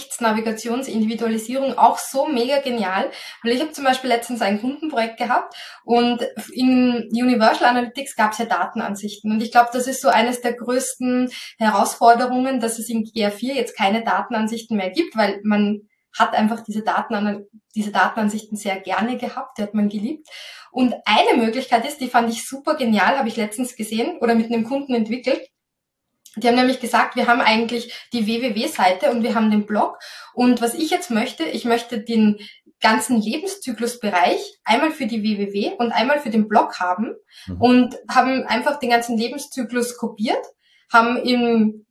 Berichtsnavigationsindividualisierung auch so mega genial, weil ich habe zum Beispiel letztens ein Kundenprojekt gehabt, und in Universal Analytics gab es ja Datenansichten, und ich glaube, das ist so eines der größten Herausforderungen, dass es in G A vier jetzt keine Datenansichten mehr gibt, weil man hat einfach diese Daten, diese Datenansichten sehr gerne gehabt, die hat man geliebt. Und eine Möglichkeit ist, die fand ich super genial, habe ich letztens gesehen oder mit einem Kunden entwickelt. Die haben nämlich gesagt, wir haben eigentlich die W W W-Seite und wir haben den Blog. Und was ich jetzt möchte, ich möchte den ganzen Lebenszyklusbereich einmal für die W W W und einmal für den Blog haben, mhm. und haben einfach den ganzen Lebenszyklus kopiert, haben im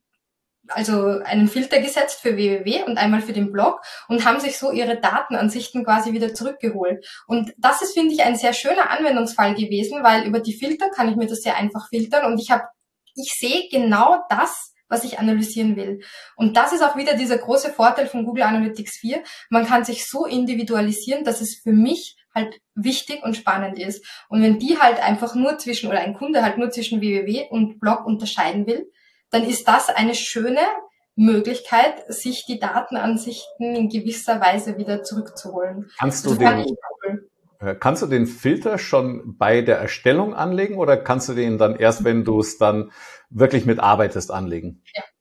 also einen Filter gesetzt für W W W und einmal für den Blog und haben sich so ihre Datenansichten quasi wieder zurückgeholt. Und das ist, finde ich, ein sehr schöner Anwendungsfall gewesen, weil über die Filter kann ich mir das sehr einfach filtern, und ich habe Ich sehe genau das, was ich analysieren will. Und das ist auch wieder dieser große Vorteil von Google Analytics vier. Man kann sich so individualisieren, dass es für mich halt wichtig und spannend ist. Und wenn die halt einfach nur zwischen, oder ein Kunde halt nur zwischen W W W und Blog unterscheiden will, dann ist das eine schöne Möglichkeit, sich die Datenansichten in gewisser Weise wieder zurückzuholen. Kannst du den... Kannst du den Filter schon bei der Erstellung anlegen, oder kannst du den dann erst, wenn du es dann wirklich mitarbeitest, anlegen? Ja.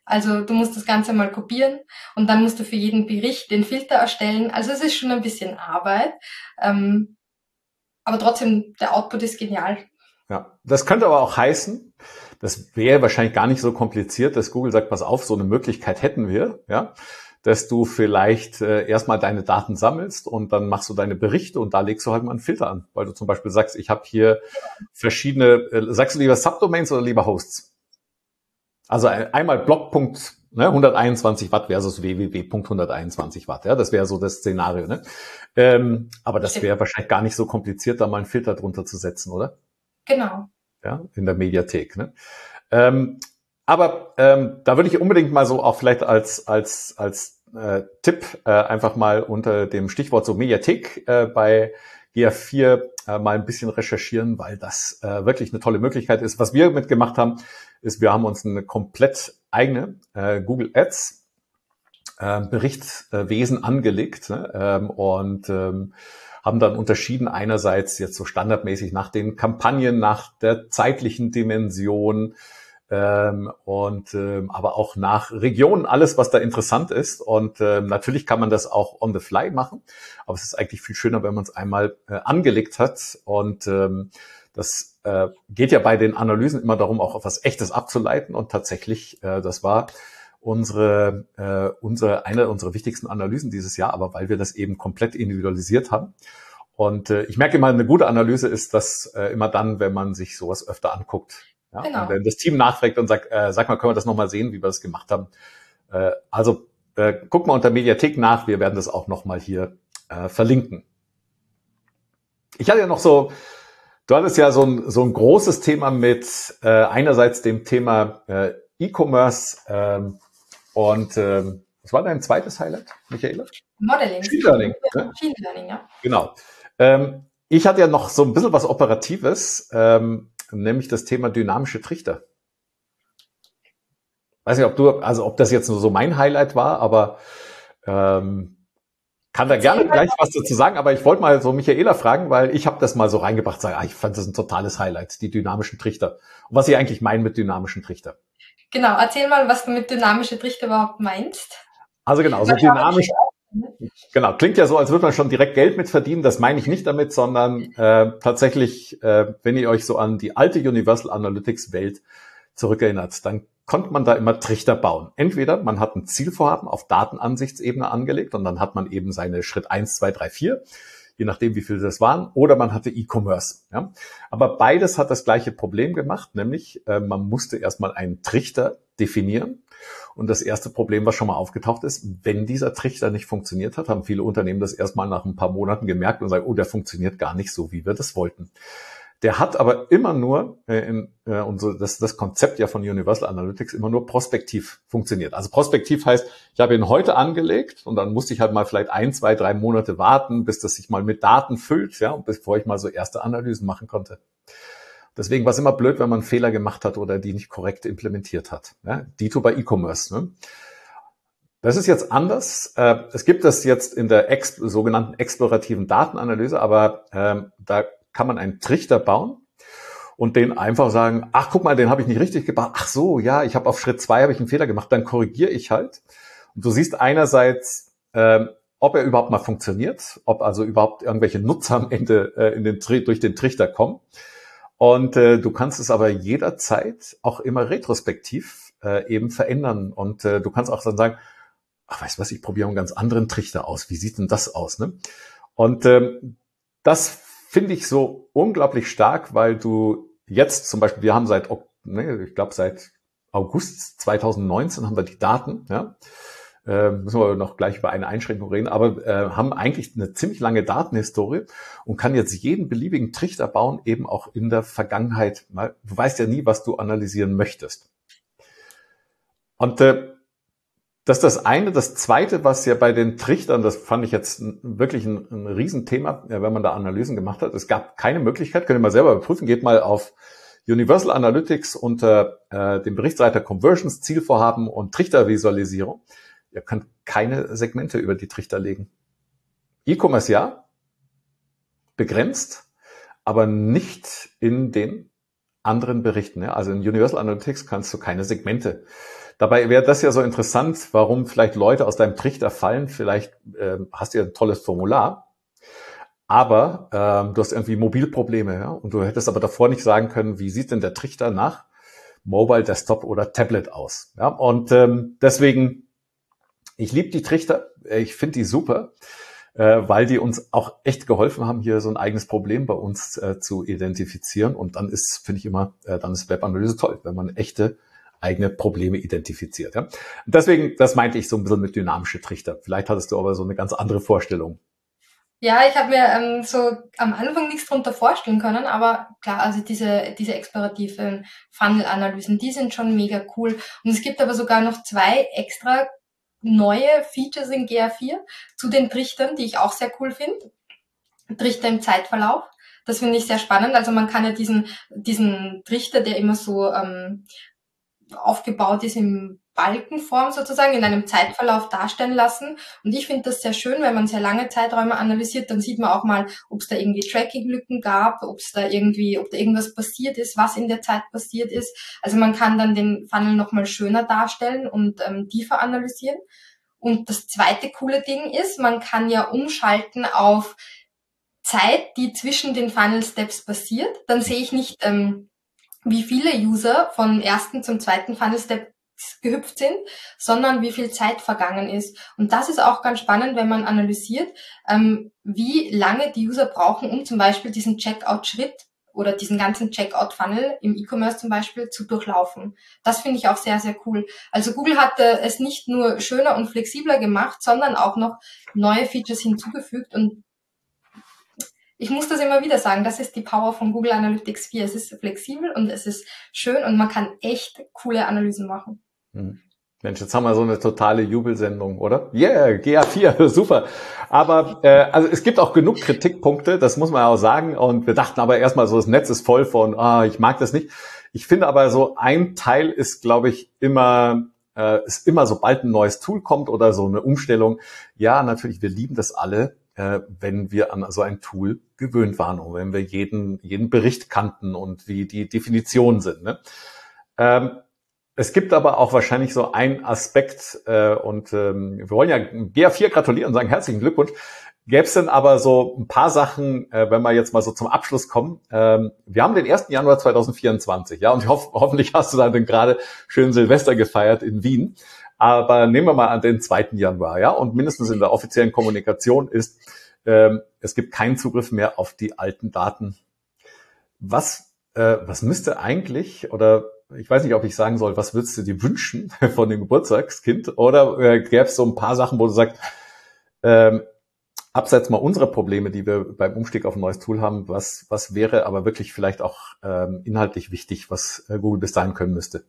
Also du musst das Ganze mal kopieren und dann musst du für jeden Bericht den Filter erstellen. Also es ist schon ein bisschen Arbeit, ähm, aber trotzdem, der Output ist genial. Ja, das könnte aber auch heißen, das wäre wahrscheinlich gar nicht so kompliziert, dass Google sagt, pass auf, so eine Möglichkeit hätten wir, ja, dass du vielleicht äh, erstmal deine Daten sammelst und dann machst du deine Berichte und da legst du halt mal einen Filter an, weil du zum Beispiel sagst, ich habe hier verschiedene, äh, sagst du lieber Subdomains oder lieber Hosts? Also einmal Blog. Ne, hunderteinundzwanzig Watt versus w w w Punkt hunderteinundzwanzig Watt, ja, das wäre so das Szenario, ne? Ähm, aber das wäre wahrscheinlich gar nicht so kompliziert, da mal einen Filter drunter zu setzen, oder? Genau. Ja, in der Mediathek, ne? Ähm, aber ähm, da würde ich unbedingt mal so auch vielleicht als als als äh, Tipp äh, einfach mal unter dem Stichwort so Mediathek äh, bei G A vier äh, mal ein bisschen recherchieren, weil das äh, wirklich eine tolle Möglichkeit ist. Was wir mitgemacht haben, ist, wir haben uns eine komplett eigene äh, Google Ads äh, Berichtswesen angelegt, ne? ähm, und ähm, haben dann unterschieden einerseits jetzt so standardmäßig nach den Kampagnen, nach der zeitlichen Dimension, ähm, und ähm, aber auch nach Regionen, alles, was da interessant ist. Und ähm, natürlich kann man das auch on the fly machen, aber es ist eigentlich viel schöner, wenn man es einmal äh, angelegt hat. Und ähm, das äh, geht ja bei den Analysen immer darum, auch auf was Echtes abzuleiten. Und tatsächlich, äh, das war unsere, äh, unsere eine unserer wichtigsten Analysen dieses Jahr, aber weil wir das eben komplett individualisiert haben. Und äh, ich merke immer, eine gute Analyse ist das äh, immer dann, wenn man sich sowas öfter anguckt. Ja? Genau. Und wenn das Team nachfragt und sagt, äh, sag mal, können wir das nochmal sehen, wie wir das gemacht haben. Äh, also äh, guck mal unter Mediathek nach, wir werden das auch nochmal hier äh, verlinken. Ich hatte ja noch so, du hattest ja so ein, so ein großes Thema mit äh, einerseits dem Thema äh, E-Commerce ähm, und ähm, was war dein zweites Highlight, Michaela? Modeling. Machine Learning. Ja, Ne? Machine Learning, ja. Genau. Ähm, ich hatte ja noch so ein bisschen was Operatives, ähm, nämlich das Thema dynamische Trichter. Weiß nicht, ob du, also ob das jetzt nur so mein Highlight war, aber ähm, kann da gerne gleich was dazu sagen, aber ich wollte mal so Michaela fragen, weil ich habe das mal so reingebracht, sage, ah, ich fand das ein totales Highlight, die dynamischen Trichter. Und was ich eigentlich meine mit dynamischen Trichter. Genau, erzähl mal, was du mit dynamische Trichter überhaupt meinst. Also genau, so dynamisch, genau, klingt ja so, als würde man schon direkt Geld mit verdienen. Das meine ich nicht damit, sondern äh, tatsächlich, äh, wenn ihr euch so an die alte Universal Analytics Welt zurückerinnert, dann konnte man da immer Trichter bauen. Entweder man hat ein Zielvorhaben auf Datenansichtsebene angelegt und dann hat man eben seine Schritt eins, zwei, drei, vier, je nachdem, wie viele das waren, oder man hatte E-Commerce. Ja. Aber beides hat das gleiche Problem gemacht, nämlich äh, man musste erstmal einen Trichter definieren. Und das erste Problem, was schon mal aufgetaucht ist, wenn dieser Trichter nicht funktioniert hat, haben viele Unternehmen das erstmal nach ein paar Monaten gemerkt und sagen, oh, der funktioniert gar nicht so, wie wir das wollten. Der hat aber immer nur, äh, in, äh, und so, das, das Konzept ja von Universal Analytics, immer nur prospektiv funktioniert. Also prospektiv heißt, ich habe ihn heute angelegt und dann musste ich halt mal vielleicht ein, zwei, drei Monate warten, bis das sich mal mit Daten füllt, ja, und bevor ich mal so erste Analysen machen konnte. Deswegen war es immer blöd, wenn man Fehler gemacht hat oder die nicht korrekt implementiert hat. Ja, Dito bei E-Commerce. Ne? Das ist jetzt anders. Äh, es gibt das jetzt in der ex- sogenannten explorativen Datenanalyse, aber ähm, da kann man einen Trichter bauen und den einfach sagen, ach, guck mal, den habe ich nicht richtig gebaut. Ach so, ja, ich habe auf Schritt zwei habe ich einen Fehler gemacht. Dann korrigiere ich halt. Und du siehst einerseits, ähm, ob er überhaupt mal funktioniert, ob also überhaupt irgendwelche Nutzer am Ende äh, in den, durch den Trichter kommen. Und äh, du kannst es aber jederzeit auch immer retrospektiv äh, eben verändern. Und äh, du kannst auch dann sagen, ach, weißt du was, ich probiere einen ganz anderen Trichter aus. Wie sieht denn das aus? Ne? Und ähm, das finde ich so unglaublich stark, weil du jetzt zum Beispiel, wir haben seit, ne, ich glaube seit August zweitausendneunzehn haben wir die Daten, ja, äh, müssen wir noch gleich über eine Einschränkung reden, aber äh, haben eigentlich eine ziemlich lange Datenhistorie und kann jetzt jeden beliebigen Trichter bauen, eben auch in der Vergangenheit. Du weißt ja nie, was du analysieren möchtest. Und äh, das ist das eine. Das zweite, was ja bei den Trichtern, das fand ich jetzt wirklich ein, ein Riesenthema, wenn man da Analysen gemacht hat. Es gab keine Möglichkeit, könnt ihr mal selber überprüfen, geht mal auf Universal Analytics unter äh, dem Berichtsreiter Conversions, Zielvorhaben und Trichtervisualisierung. Ihr könnt keine Segmente über die Trichter legen. E-Commerce ja, begrenzt, aber nicht in den anderen Berichten. Ja. Also in Universal Analytics kannst du keine Segmente Dabei wäre das ja so interessant, warum vielleicht Leute aus deinem Trichter fallen. Vielleicht äh, hast du ja ein tolles Formular, aber ähm, du hast irgendwie Mobilprobleme, ja, und du hättest aber davor nicht sagen können, wie sieht denn der Trichter nach Mobile, Desktop oder Tablet aus? Ja, und ähm, deswegen, ich liebe die Trichter, ich finde die super, äh, weil die uns auch echt geholfen haben, hier so ein eigenes Problem bei uns äh, zu identifizieren. Und dann ist, finde ich immer, äh, dann ist Webanalyse toll, wenn man echte eigene Probleme identifiziert. Ja? Und deswegen, das meinte ich so ein bisschen mit dynamische Trichter. Vielleicht hattest du aber so eine ganz andere Vorstellung. Ja, ich habe mir ähm, so am Anfang nichts drunter vorstellen können, aber klar, also diese diese explorativen Funnel-Analysen, die sind schon mega cool. Und es gibt aber sogar noch zwei extra neue Features in G A vier zu den Trichtern, die ich auch sehr cool finde. Trichter im Zeitverlauf. Das finde ich sehr spannend. Also man kann ja diesen diesen Trichter, der immer so ähm, aufgebaut ist in Balkenform sozusagen, in einem Zeitverlauf darstellen lassen. Und ich finde das sehr schön, wenn man sehr lange Zeiträume analysiert, dann sieht man auch mal, ob es da irgendwie Tracking-Lücken gab, ob es da irgendwie, ob da irgendwas passiert ist, was in der Zeit passiert ist. Also man kann dann den Funnel nochmal schöner darstellen und ähm, tiefer analysieren. Und das zweite coole Ding ist, man kann ja umschalten auf Zeit, die zwischen den Funnel-Steps passiert. Dann sehe ich nicht, ähm, wie viele User vom ersten zum zweiten Funnel-Step gehüpft sind, sondern wie viel Zeit vergangen ist. Und das ist auch ganz spannend, wenn man analysiert, ähm, wie lange die User brauchen, um zum Beispiel diesen Checkout-Schritt oder diesen ganzen Checkout-Funnel im E-Commerce zum Beispiel zu durchlaufen. Das finde ich auch sehr, sehr cool. Also Google hat äh, es nicht nur schöner und flexibler gemacht, sondern auch noch neue Features hinzugefügt. Und ich muss das immer wieder sagen, das ist die Power von Google Analytics vier. Es ist flexibel und es ist schön und man kann echt coole Analysen machen. Hm. Mensch, jetzt haben wir so eine totale Jubelsendung, oder? Yeah, G A vier, super. Aber äh, also es gibt auch genug Kritikpunkte, das muss man ja auch sagen. Und wir dachten aber erstmal so, das Netz ist voll von, ah, ich mag das nicht. Ich finde aber so, ein Teil ist, glaube ich, immer, äh, ist immer, sobald ein neues Tool kommt oder so eine Umstellung, ja, natürlich, wir lieben das alle, äh, wenn wir an so ein Tool gewöhnt waren und wenn wir jeden, jeden Bericht kannten und wie die Definitionen sind. Ne? Ähm, Es gibt aber auch wahrscheinlich so einen Aspekt, äh, und ähm, wir wollen ja G A vier gratulieren und sagen herzlichen Glückwunsch. Gäbe es denn aber so ein paar Sachen, äh, wenn wir jetzt mal so zum Abschluss kommen. Ähm, wir haben den ersten Januar zweitausendvierundzwanzig, ja, und ich hoffe, hoffentlich hast du dann den gerade schönen Silvester gefeiert in Wien. Aber nehmen wir mal an den zweiten Januar, ja, und mindestens in der offiziellen Kommunikation ist, ähm, es gibt keinen Zugriff mehr auf die alten Daten. Was, äh, was müsste eigentlich, oder ich weiß nicht, ob ich sagen soll, was würdest du dir wünschen von dem Geburtstagskind? Oder äh, gäbe es so ein paar Sachen, wo du sagst, ähm, abseits mal unserer Probleme, die wir beim Umstieg auf ein neues Tool haben, was, was wäre aber wirklich vielleicht auch ähm, inhaltlich wichtig, was äh, Google bis dahin können müsste?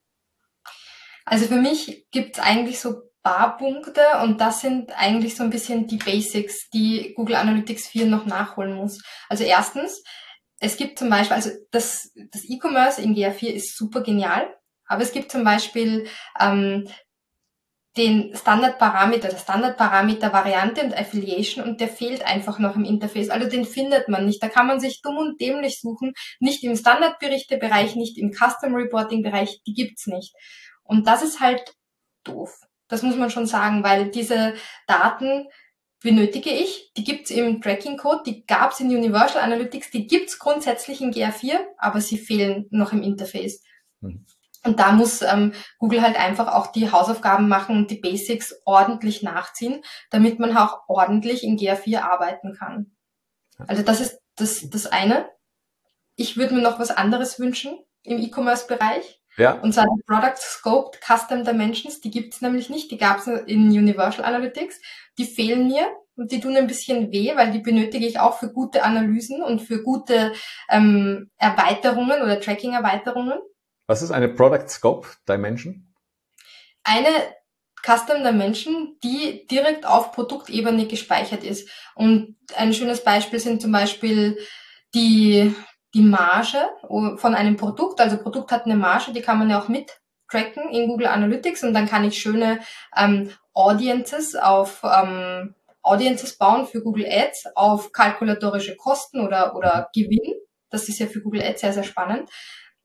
Also für mich gibt es eigentlich so paar Punkte und das sind eigentlich so ein bisschen die Basics, die Google Analytics vier noch nachholen muss. Also erstens, es gibt zum Beispiel, also das, das E-Commerce in G A vier ist super genial, aber es gibt zum Beispiel ähm, den Standardparameter, der Standardparameter Variante und Affiliation und der fehlt einfach noch im Interface. Also den findet man nicht. Da kann man sich dumm und dämlich suchen. Nicht im Standardberichtebereich, nicht im Custom Reporting Bereich, die gibt's nicht. Und das ist halt doof. Das muss man schon sagen, weil diese Daten benötige ich. Die gibt's im Tracking Code, die gab's in Universal Analytics, die gibt's grundsätzlich in G A vier, aber sie fehlen noch im Interface. Mhm. Und da muss ähm, Google halt einfach auch die Hausaufgaben machen und die Basics ordentlich nachziehen, damit man auch ordentlich in G A vier arbeiten kann. Also das ist das, das eine. Ich würde mir noch was anderes wünschen im E-Commerce-Bereich. Ja. Und zwar die Product Scoped Custom Dimensions, die gibt's nämlich nicht, die gab's in Universal Analytics. Die fehlen mir und die tun ein bisschen weh, weil die benötige ich auch für gute Analysen und für gute ähm, Erweiterungen oder Tracking-Erweiterungen. Was ist eine Product Scope Dimension? Eine Custom Dimension, die direkt auf Produktebene gespeichert ist. Und ein schönes Beispiel sind zum Beispiel die die Marge von einem Produkt. Also Produkt hat eine Marge, die kann man ja auch mit tracken in Google Analytics und dann kann ich schöne ähm, Audiences auf ähm, Audiences bauen für Google Ads auf kalkulatorische Kosten oder oder Gewinn. Das ist ja für Google Ads sehr, sehr spannend.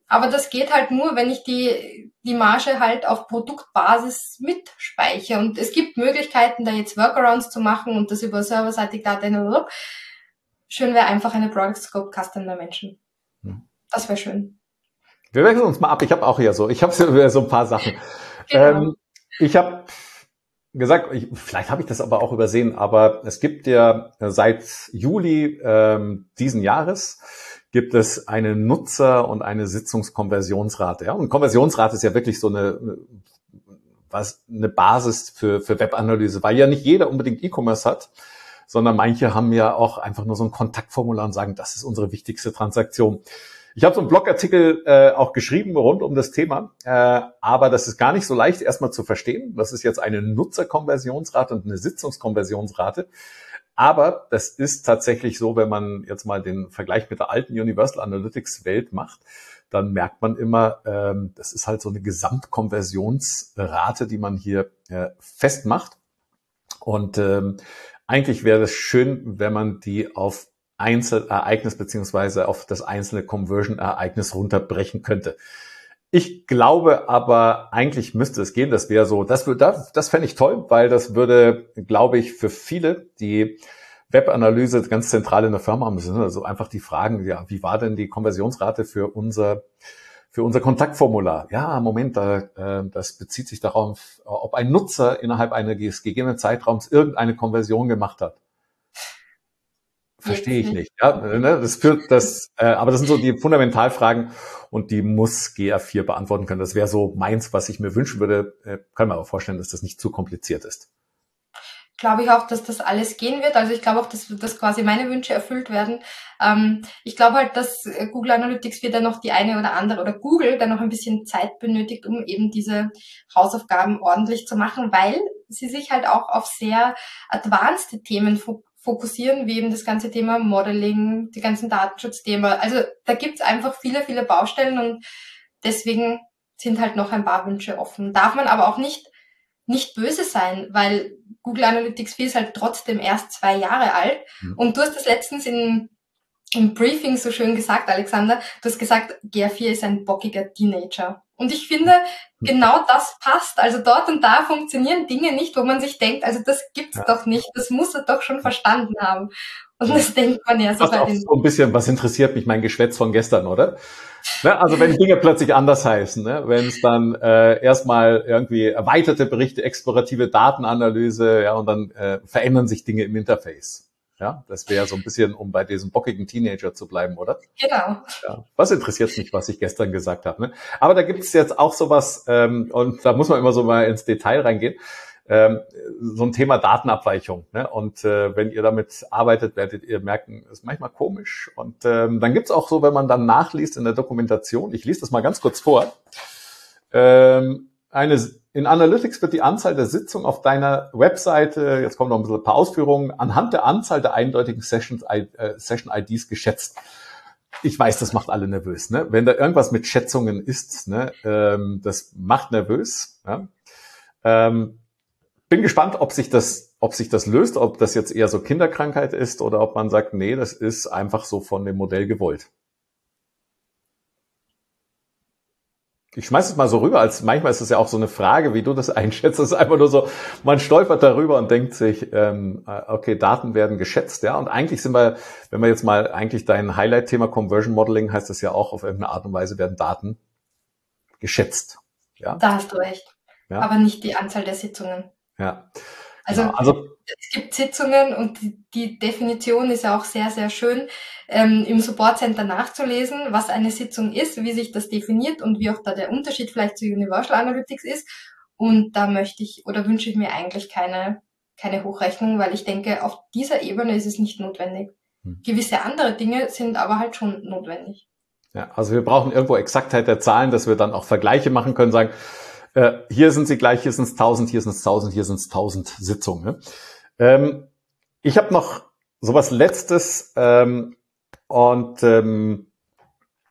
Aber das geht halt nur, wenn ich die, die Marge halt auf Produktbasis mitspeichere. Und es gibt Möglichkeiten, da jetzt Workarounds zu machen und das über serverseitig Daten. Schön wäre einfach eine Product Scope Custom Dimension. Das wäre schön. Wir wechseln uns mal ab. Ich habe auch hier so, ich habe so ein paar Sachen. Genau. Ähm, ich habe gesagt, ich, vielleicht habe ich das aber auch übersehen, aber es gibt ja seit Juli ähm, diesen Jahres gibt es eine Nutzer- und eine Sitzungskonversionsrate. Ja? Und Konversionsrate ist ja wirklich so eine, was, eine Basis für, für Webanalyse, weil ja nicht jeder unbedingt E-Commerce hat, sondern manche haben ja auch einfach nur so ein Kontaktformular und sagen, das ist unsere wichtigste Transaktion. Ich habe so einen Blogartikel äh, auch geschrieben rund um das Thema, äh, aber das ist gar nicht so leicht erstmal zu verstehen. Das ist jetzt eine Nutzerkonversionsrate und eine Sitzungskonversionsrate. Aber das ist tatsächlich so, wenn man jetzt mal den Vergleich mit der alten Universal Analytics Welt macht, dann merkt man immer, ähm, das ist halt so eine Gesamtkonversionsrate, die man hier äh, festmacht. Und ähm, eigentlich wäre es schön, wenn man die auf Einzelereignis beziehungsweise auf das einzelne Conversion-Ereignis runterbrechen könnte. Ich glaube aber, eigentlich müsste es gehen. Das wäre so, das würde, das, das fände ich toll, weil das würde, glaube ich, für viele, die Webanalyse ganz zentral in der Firma haben, sind also einfach die Fragen, ja, wie war denn die Konversionsrate für unser, für unser Kontaktformular? Ja, Moment, da, äh, das bezieht sich darauf, ob ein Nutzer innerhalb eines gegebenen Zeitraums irgendeine Konversion gemacht hat. Verstehe ich nicht. Ja, ne, das führt das, äh, aber das sind so die Fundamentalfragen und die muss G A vier beantworten können. Das wäre so meins, was ich mir wünschen würde. Äh, kann man aber vorstellen, dass das nicht zu kompliziert ist. Glaube ich auch, dass das alles gehen wird. Also ich glaube auch, dass, dass quasi meine Wünsche erfüllt werden. Ähm, ich glaube halt, dass Google Analytics wieder noch die eine oder andere oder Google dann noch ein bisschen Zeit benötigt, um eben diese Hausaufgaben ordentlich zu machen, weil sie sich halt auch auf sehr advanced Themen fokussieren. fokussieren, wie eben das ganze Thema Modeling, die ganzen Datenschutzthemen. Also da gibt's einfach viele, viele Baustellen und deswegen sind halt noch ein paar Wünsche offen. Darf man aber auch nicht nicht böse sein, weil Google Analytics vier ist halt trotzdem erst zwei Jahre alt. Mhm. Und du hast das letztens in, im Briefing so schön gesagt, Alexander, du hast gesagt, G A vier ist ein bockiger Teenager. Und ich finde, genau das passt. Also dort und da funktionieren Dinge nicht, wo man sich denkt, also das gibt's ja. doch nicht, das muss er doch schon verstanden haben. Und das denkt man ja so bei den... so ein bisschen, was interessiert mich mein Geschwätz von gestern, oder? Ne, also wenn Dinge plötzlich anders heißen, ne, wenn es dann äh, erstmal irgendwie erweiterte Berichte, explorative Datenanalyse, ja, und dann äh, verändern sich Dinge im Interface. Ja, das wäre so ein bisschen, um bei diesem bockigen Teenager zu bleiben, oder? Genau. Ja, was interessiert mich, was ich gestern gesagt habe, ne? Aber da gibt es jetzt auch sowas, ähm, und da muss man immer so mal ins Detail reingehen, ähm, so ein Thema Datenabweichung, ne? Und äh, wenn ihr damit arbeitet, werdet ihr merken, ist manchmal komisch. Und ähm, dann gibt's auch so, wenn man dann nachliest in der Dokumentation, ich lese das mal ganz kurz vor, ähm, eine in Analytics wird die Anzahl der Sitzungen auf deiner Webseite, jetzt kommen noch ein bisschen ein paar Ausführungen, anhand der Anzahl der eindeutigen Sessions, äh, Session-I Ds geschätzt. Ich weiß, das macht alle nervös, ne? Wenn da irgendwas mit Schätzungen ist, ne, ähm, das macht nervös. Ja? Ähm, bin gespannt, ob sich das, ob sich das löst, ob das jetzt eher so Kinderkrankheit ist oder ob man sagt, nee, das ist einfach so von dem Modell gewollt. Ich schmeiß es mal so rüber, als manchmal ist es ja auch so eine Frage, wie du das einschätzt. Es ist einfach nur so, man stolpert darüber und denkt sich, ähm, okay, Daten werden geschätzt, ja. Und eigentlich sind wir, wenn wir jetzt mal eigentlich dein Highlight-Thema Conversion Modeling, heißt das ja auch, auf irgendeine Art und Weise werden Daten geschätzt, ja. Da hast du recht. Ja. Aber nicht die Anzahl der Sitzungen. Ja. Also, genau. Also es gibt Sitzungen und die, die Definition ist ja auch sehr, sehr schön, ähm, im Support Center nachzulesen, was eine Sitzung ist, wie sich das definiert und wie auch da der Unterschied vielleicht zu Universal Analytics ist. Und da möchte ich oder wünsche ich mir eigentlich keine, keine Hochrechnung, weil ich denke, auf dieser Ebene ist es nicht notwendig. Hm. Gewisse andere Dinge sind aber halt schon notwendig. Ja, also wir brauchen irgendwo Exaktheit der Zahlen, dass wir dann auch Vergleiche machen können, sagen, Äh, hier sind sie gleich, hier sind es tausend, hier sind es tausend, hier sind es tausend Sitzungen. Ne? Ähm, ich habe noch sowas Letztes ähm, und ähm,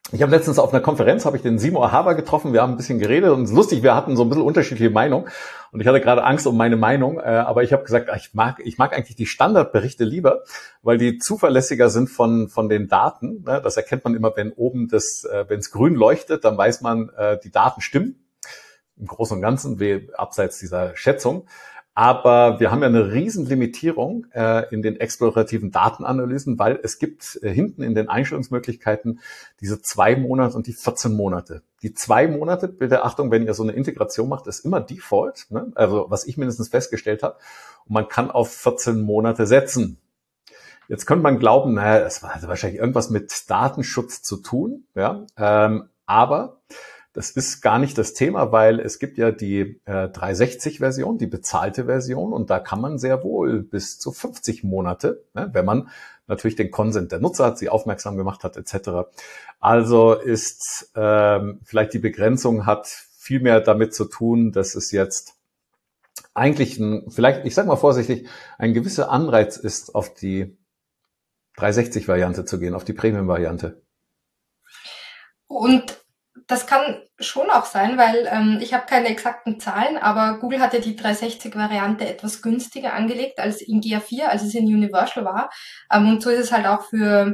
Ich habe letztens auf einer Konferenz, habe ich den Simo Haber getroffen, wir haben ein bisschen geredet und es ist lustig, wir hatten so ein bisschen unterschiedliche Meinungen und ich hatte gerade Angst um meine Meinung, äh, aber ich habe gesagt, ich mag ich mag eigentlich die Standardberichte lieber, weil die zuverlässiger sind von von den Daten. Ne? Das erkennt man immer, wenn oben das, äh, wenn es grün leuchtet, dann weiß man, äh, die Daten stimmen, im Großen und Ganzen, wie abseits dieser Schätzung. Aber wir haben ja eine Riesenlimitierung äh, in den explorativen Datenanalysen, weil es gibt äh, hinten in den Einstellungsmöglichkeiten diese zwei Monate und die vierzehn Monate. Die zwei Monate, bitte Achtung, wenn ihr so eine Integration macht, ist immer Default, ne? Also was ich mindestens festgestellt habe. Und man kann auf vierzehn Monate setzen. Jetzt könnte man glauben, naja, das war also wahrscheinlich irgendwas mit Datenschutz zu tun, ja, ähm, aber das ist gar nicht das Thema, weil es gibt ja die äh, dreihundertsechzig-Version, die bezahlte Version, und da kann man sehr wohl bis zu fünfzig Monate, ne, wenn man natürlich den Consent der Nutzer hat, sie aufmerksam gemacht hat, et cetera. Also ist ähm, vielleicht die Begrenzung hat viel mehr damit zu tun, dass es jetzt eigentlich ein, vielleicht, ich sag mal vorsichtig, ein gewisser Anreiz ist, auf die dreihundertsechzig-Variante zu gehen, auf die Premium-Variante. Und das kann schon auch sein, weil ähm, ich habe keine exakten Zahlen, aber Google hatte die dreihundertsechzig-Variante etwas günstiger angelegt als in G A vier, als es in Universal war. Ähm, und so ist es halt auch für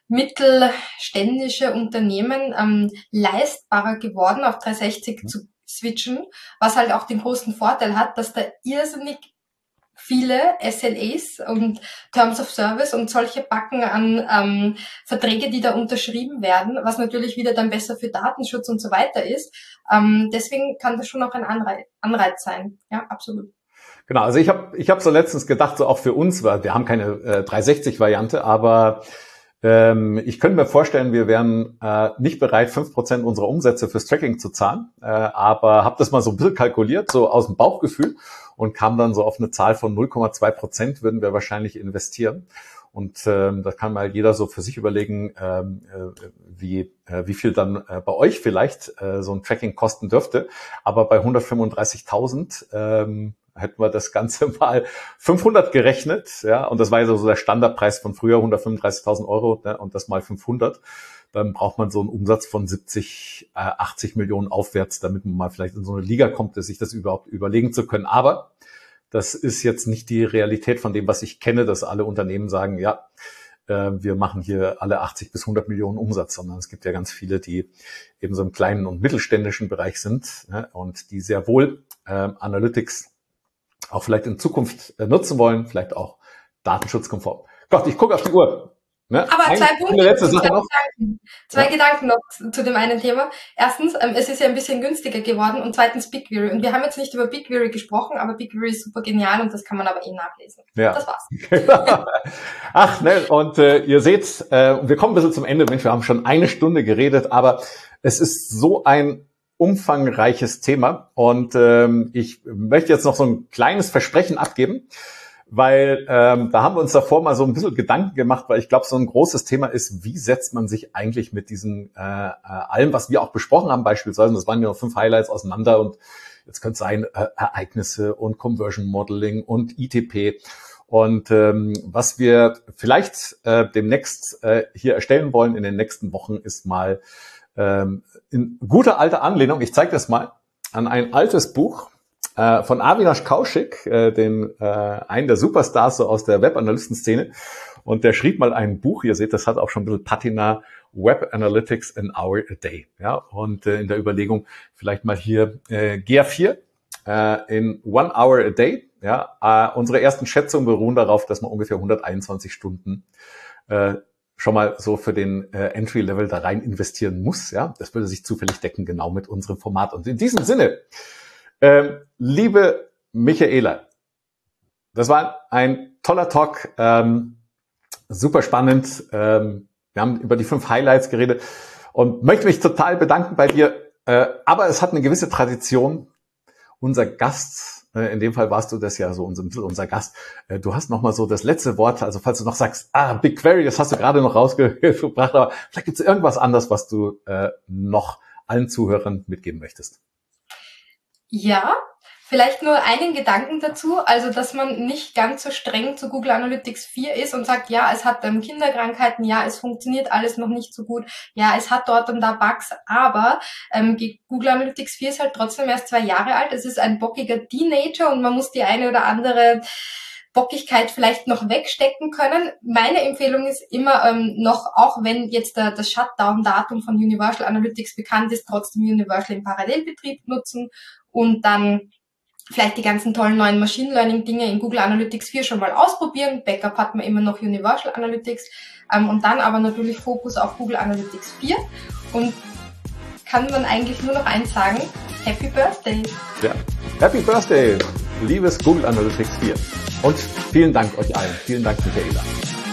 mittelständische Unternehmen ähm, leistbarer geworden, auf dreihundertsechzig mhm. zu switchen, was halt auch den großen Vorteil hat, dass da irrsinnig viele S L As und Terms of Service und solche Backen an ähm, Verträge, die da unterschrieben werden, was natürlich wieder dann besser für Datenschutz und so weiter ist. Ähm, deswegen kann das schon auch ein Anreiz, Anreiz sein. Ja, absolut. Genau, also ich habe ich hab so letztens gedacht, so auch für uns, weil wir haben keine äh, dreihundertsechzig-Variante, aber ähm, ich könnte mir vorstellen, wir wären äh, nicht bereit, fünf Prozent unserer Umsätze fürs Tracking zu zahlen, äh, aber habe das mal so ein bisschen kalkuliert, so aus dem Bauchgefühl, und kam dann so auf eine Zahl von null Komma zwei Prozent würden wir wahrscheinlich investieren. Und ähm, da kann mal jeder so für sich überlegen, ähm, äh, wie äh, wie viel dann äh, bei euch vielleicht äh, so ein Tracking kosten dürfte. Aber bei hundertfünfunddreißigtausend ähm, hätten wir das Ganze mal fünfhundert gerechnet, ja, und das war ja so der Standardpreis von früher, hundertfünfunddreißigtausend Euro, ne, und das mal fünfhundert. Dann braucht man so einen Umsatz von siebzig, achtzig Millionen aufwärts, damit man mal vielleicht in so eine Liga kommt, sich das überhaupt überlegen zu können. Aber das ist jetzt nicht die Realität von dem, was ich kenne, dass alle Unternehmen sagen, ja, äh, wir machen hier alle achtzig bis hundert Millionen Umsatz, sondern es gibt ja ganz viele, die eben so im kleinen und mittelständischen Bereich sind, ne, und die sehr wohl äh, Analytics auch vielleicht in Zukunft äh, nutzen wollen, vielleicht auch datenschutzkonform. Gott, ich gucke auf die Uhr. Ne? Aber Ein, zwei Punkte, letzte zwei, Sache noch. Gedanken, zwei ja. Gedanken noch zu, zu dem einen Thema. Erstens, ähm, es ist ja ein bisschen günstiger geworden, und zweitens BigQuery. Und wir haben jetzt nicht über BigQuery gesprochen, aber BigQuery ist super genial und das kann man aber eh nachlesen. Ja. Das war's. Ach, ne, und äh, ihr seht, äh, wir kommen ein bisschen zum Ende. Mensch, wir haben schon eine Stunde geredet, aber es ist so ein umfangreiches Thema, und ähm, ich möchte jetzt noch so ein kleines Versprechen abgeben, weil ähm, da haben wir uns davor mal so ein bisschen Gedanken gemacht, weil ich glaube, so ein großes Thema ist, wie setzt man sich eigentlich mit diesen äh, äh, allem, was wir auch besprochen haben beispielsweise, das waren ja noch fünf Highlights auseinander, und jetzt könnte es sein, äh, Ereignisse und Conversion Modeling und I T P. Und ähm, was wir vielleicht äh, demnächst äh, hier erstellen wollen in den nächsten Wochen, ist mal ähm, in guter alter Anlehnung, ich zeige das mal, an ein altes Buch äh, von Avinash Kaushik, äh, den äh, einen der Superstars so aus der Web-Analysten-Szene. Und der schrieb mal ein Buch, ihr seht, das hat auch schon ein bisschen Patina, Web Analytics an Hour a Day. Ja, und äh, in der Überlegung vielleicht mal hier äh, G A vier äh, in One Hour a Day. Ja, äh, unsere ersten Schätzungen beruhen darauf, dass man ungefähr hunderteinundzwanzig Stunden äh, schon mal so für den äh, Entry-Level da rein investieren muss. Ja, das würde sich zufällig decken, genau mit unserem Format. Und in diesem Sinne, ähm, liebe Michaela, das war ein toller Talk, ähm, super spannend. Ähm, wir haben über die fünf Highlights geredet und möchte mich total bedanken bei dir. Äh, aber es hat eine gewisse Tradition. Unser Gast, äh, in dem Fall warst du das ja so, unser, unser Gast. Äh, du hast nochmal so das letzte Wort. Also falls du noch sagst, ah, BigQuery, das hast du gerade noch rausgebracht, aber vielleicht gibt es irgendwas anderes, was du äh, noch allen Zuhörern mitgeben möchtest. Ja, Vielleicht nur einen Gedanken dazu, also dass man nicht ganz so streng zu Google Analytics vier ist und sagt, ja, es hat ähm, Kinderkrankheiten, ja, es funktioniert alles noch nicht so gut, ja, es hat dort und da Bugs, aber ähm, Google Analytics vier ist halt trotzdem erst zwei Jahre alt, es ist ein bockiger Teenager und man muss die eine oder andere Bockigkeit vielleicht noch wegstecken können. Meine Empfehlung ist immer ähm, noch, auch wenn jetzt der, das Shutdown-Datum von Universal Analytics bekannt ist, trotzdem Universal im Parallelbetrieb nutzen und dann vielleicht die ganzen tollen neuen Machine Learning Dinge in Google Analytics vier schon mal ausprobieren. Backup hat man immer noch Universal Analytics ähm, und dann aber natürlich Fokus auf Google Analytics vier und kann man eigentlich nur noch eins sagen, Happy Birthday! Ja, Happy Birthday, liebes Google Analytics vier. Und vielen Dank euch allen. Vielen Dank, Michaela.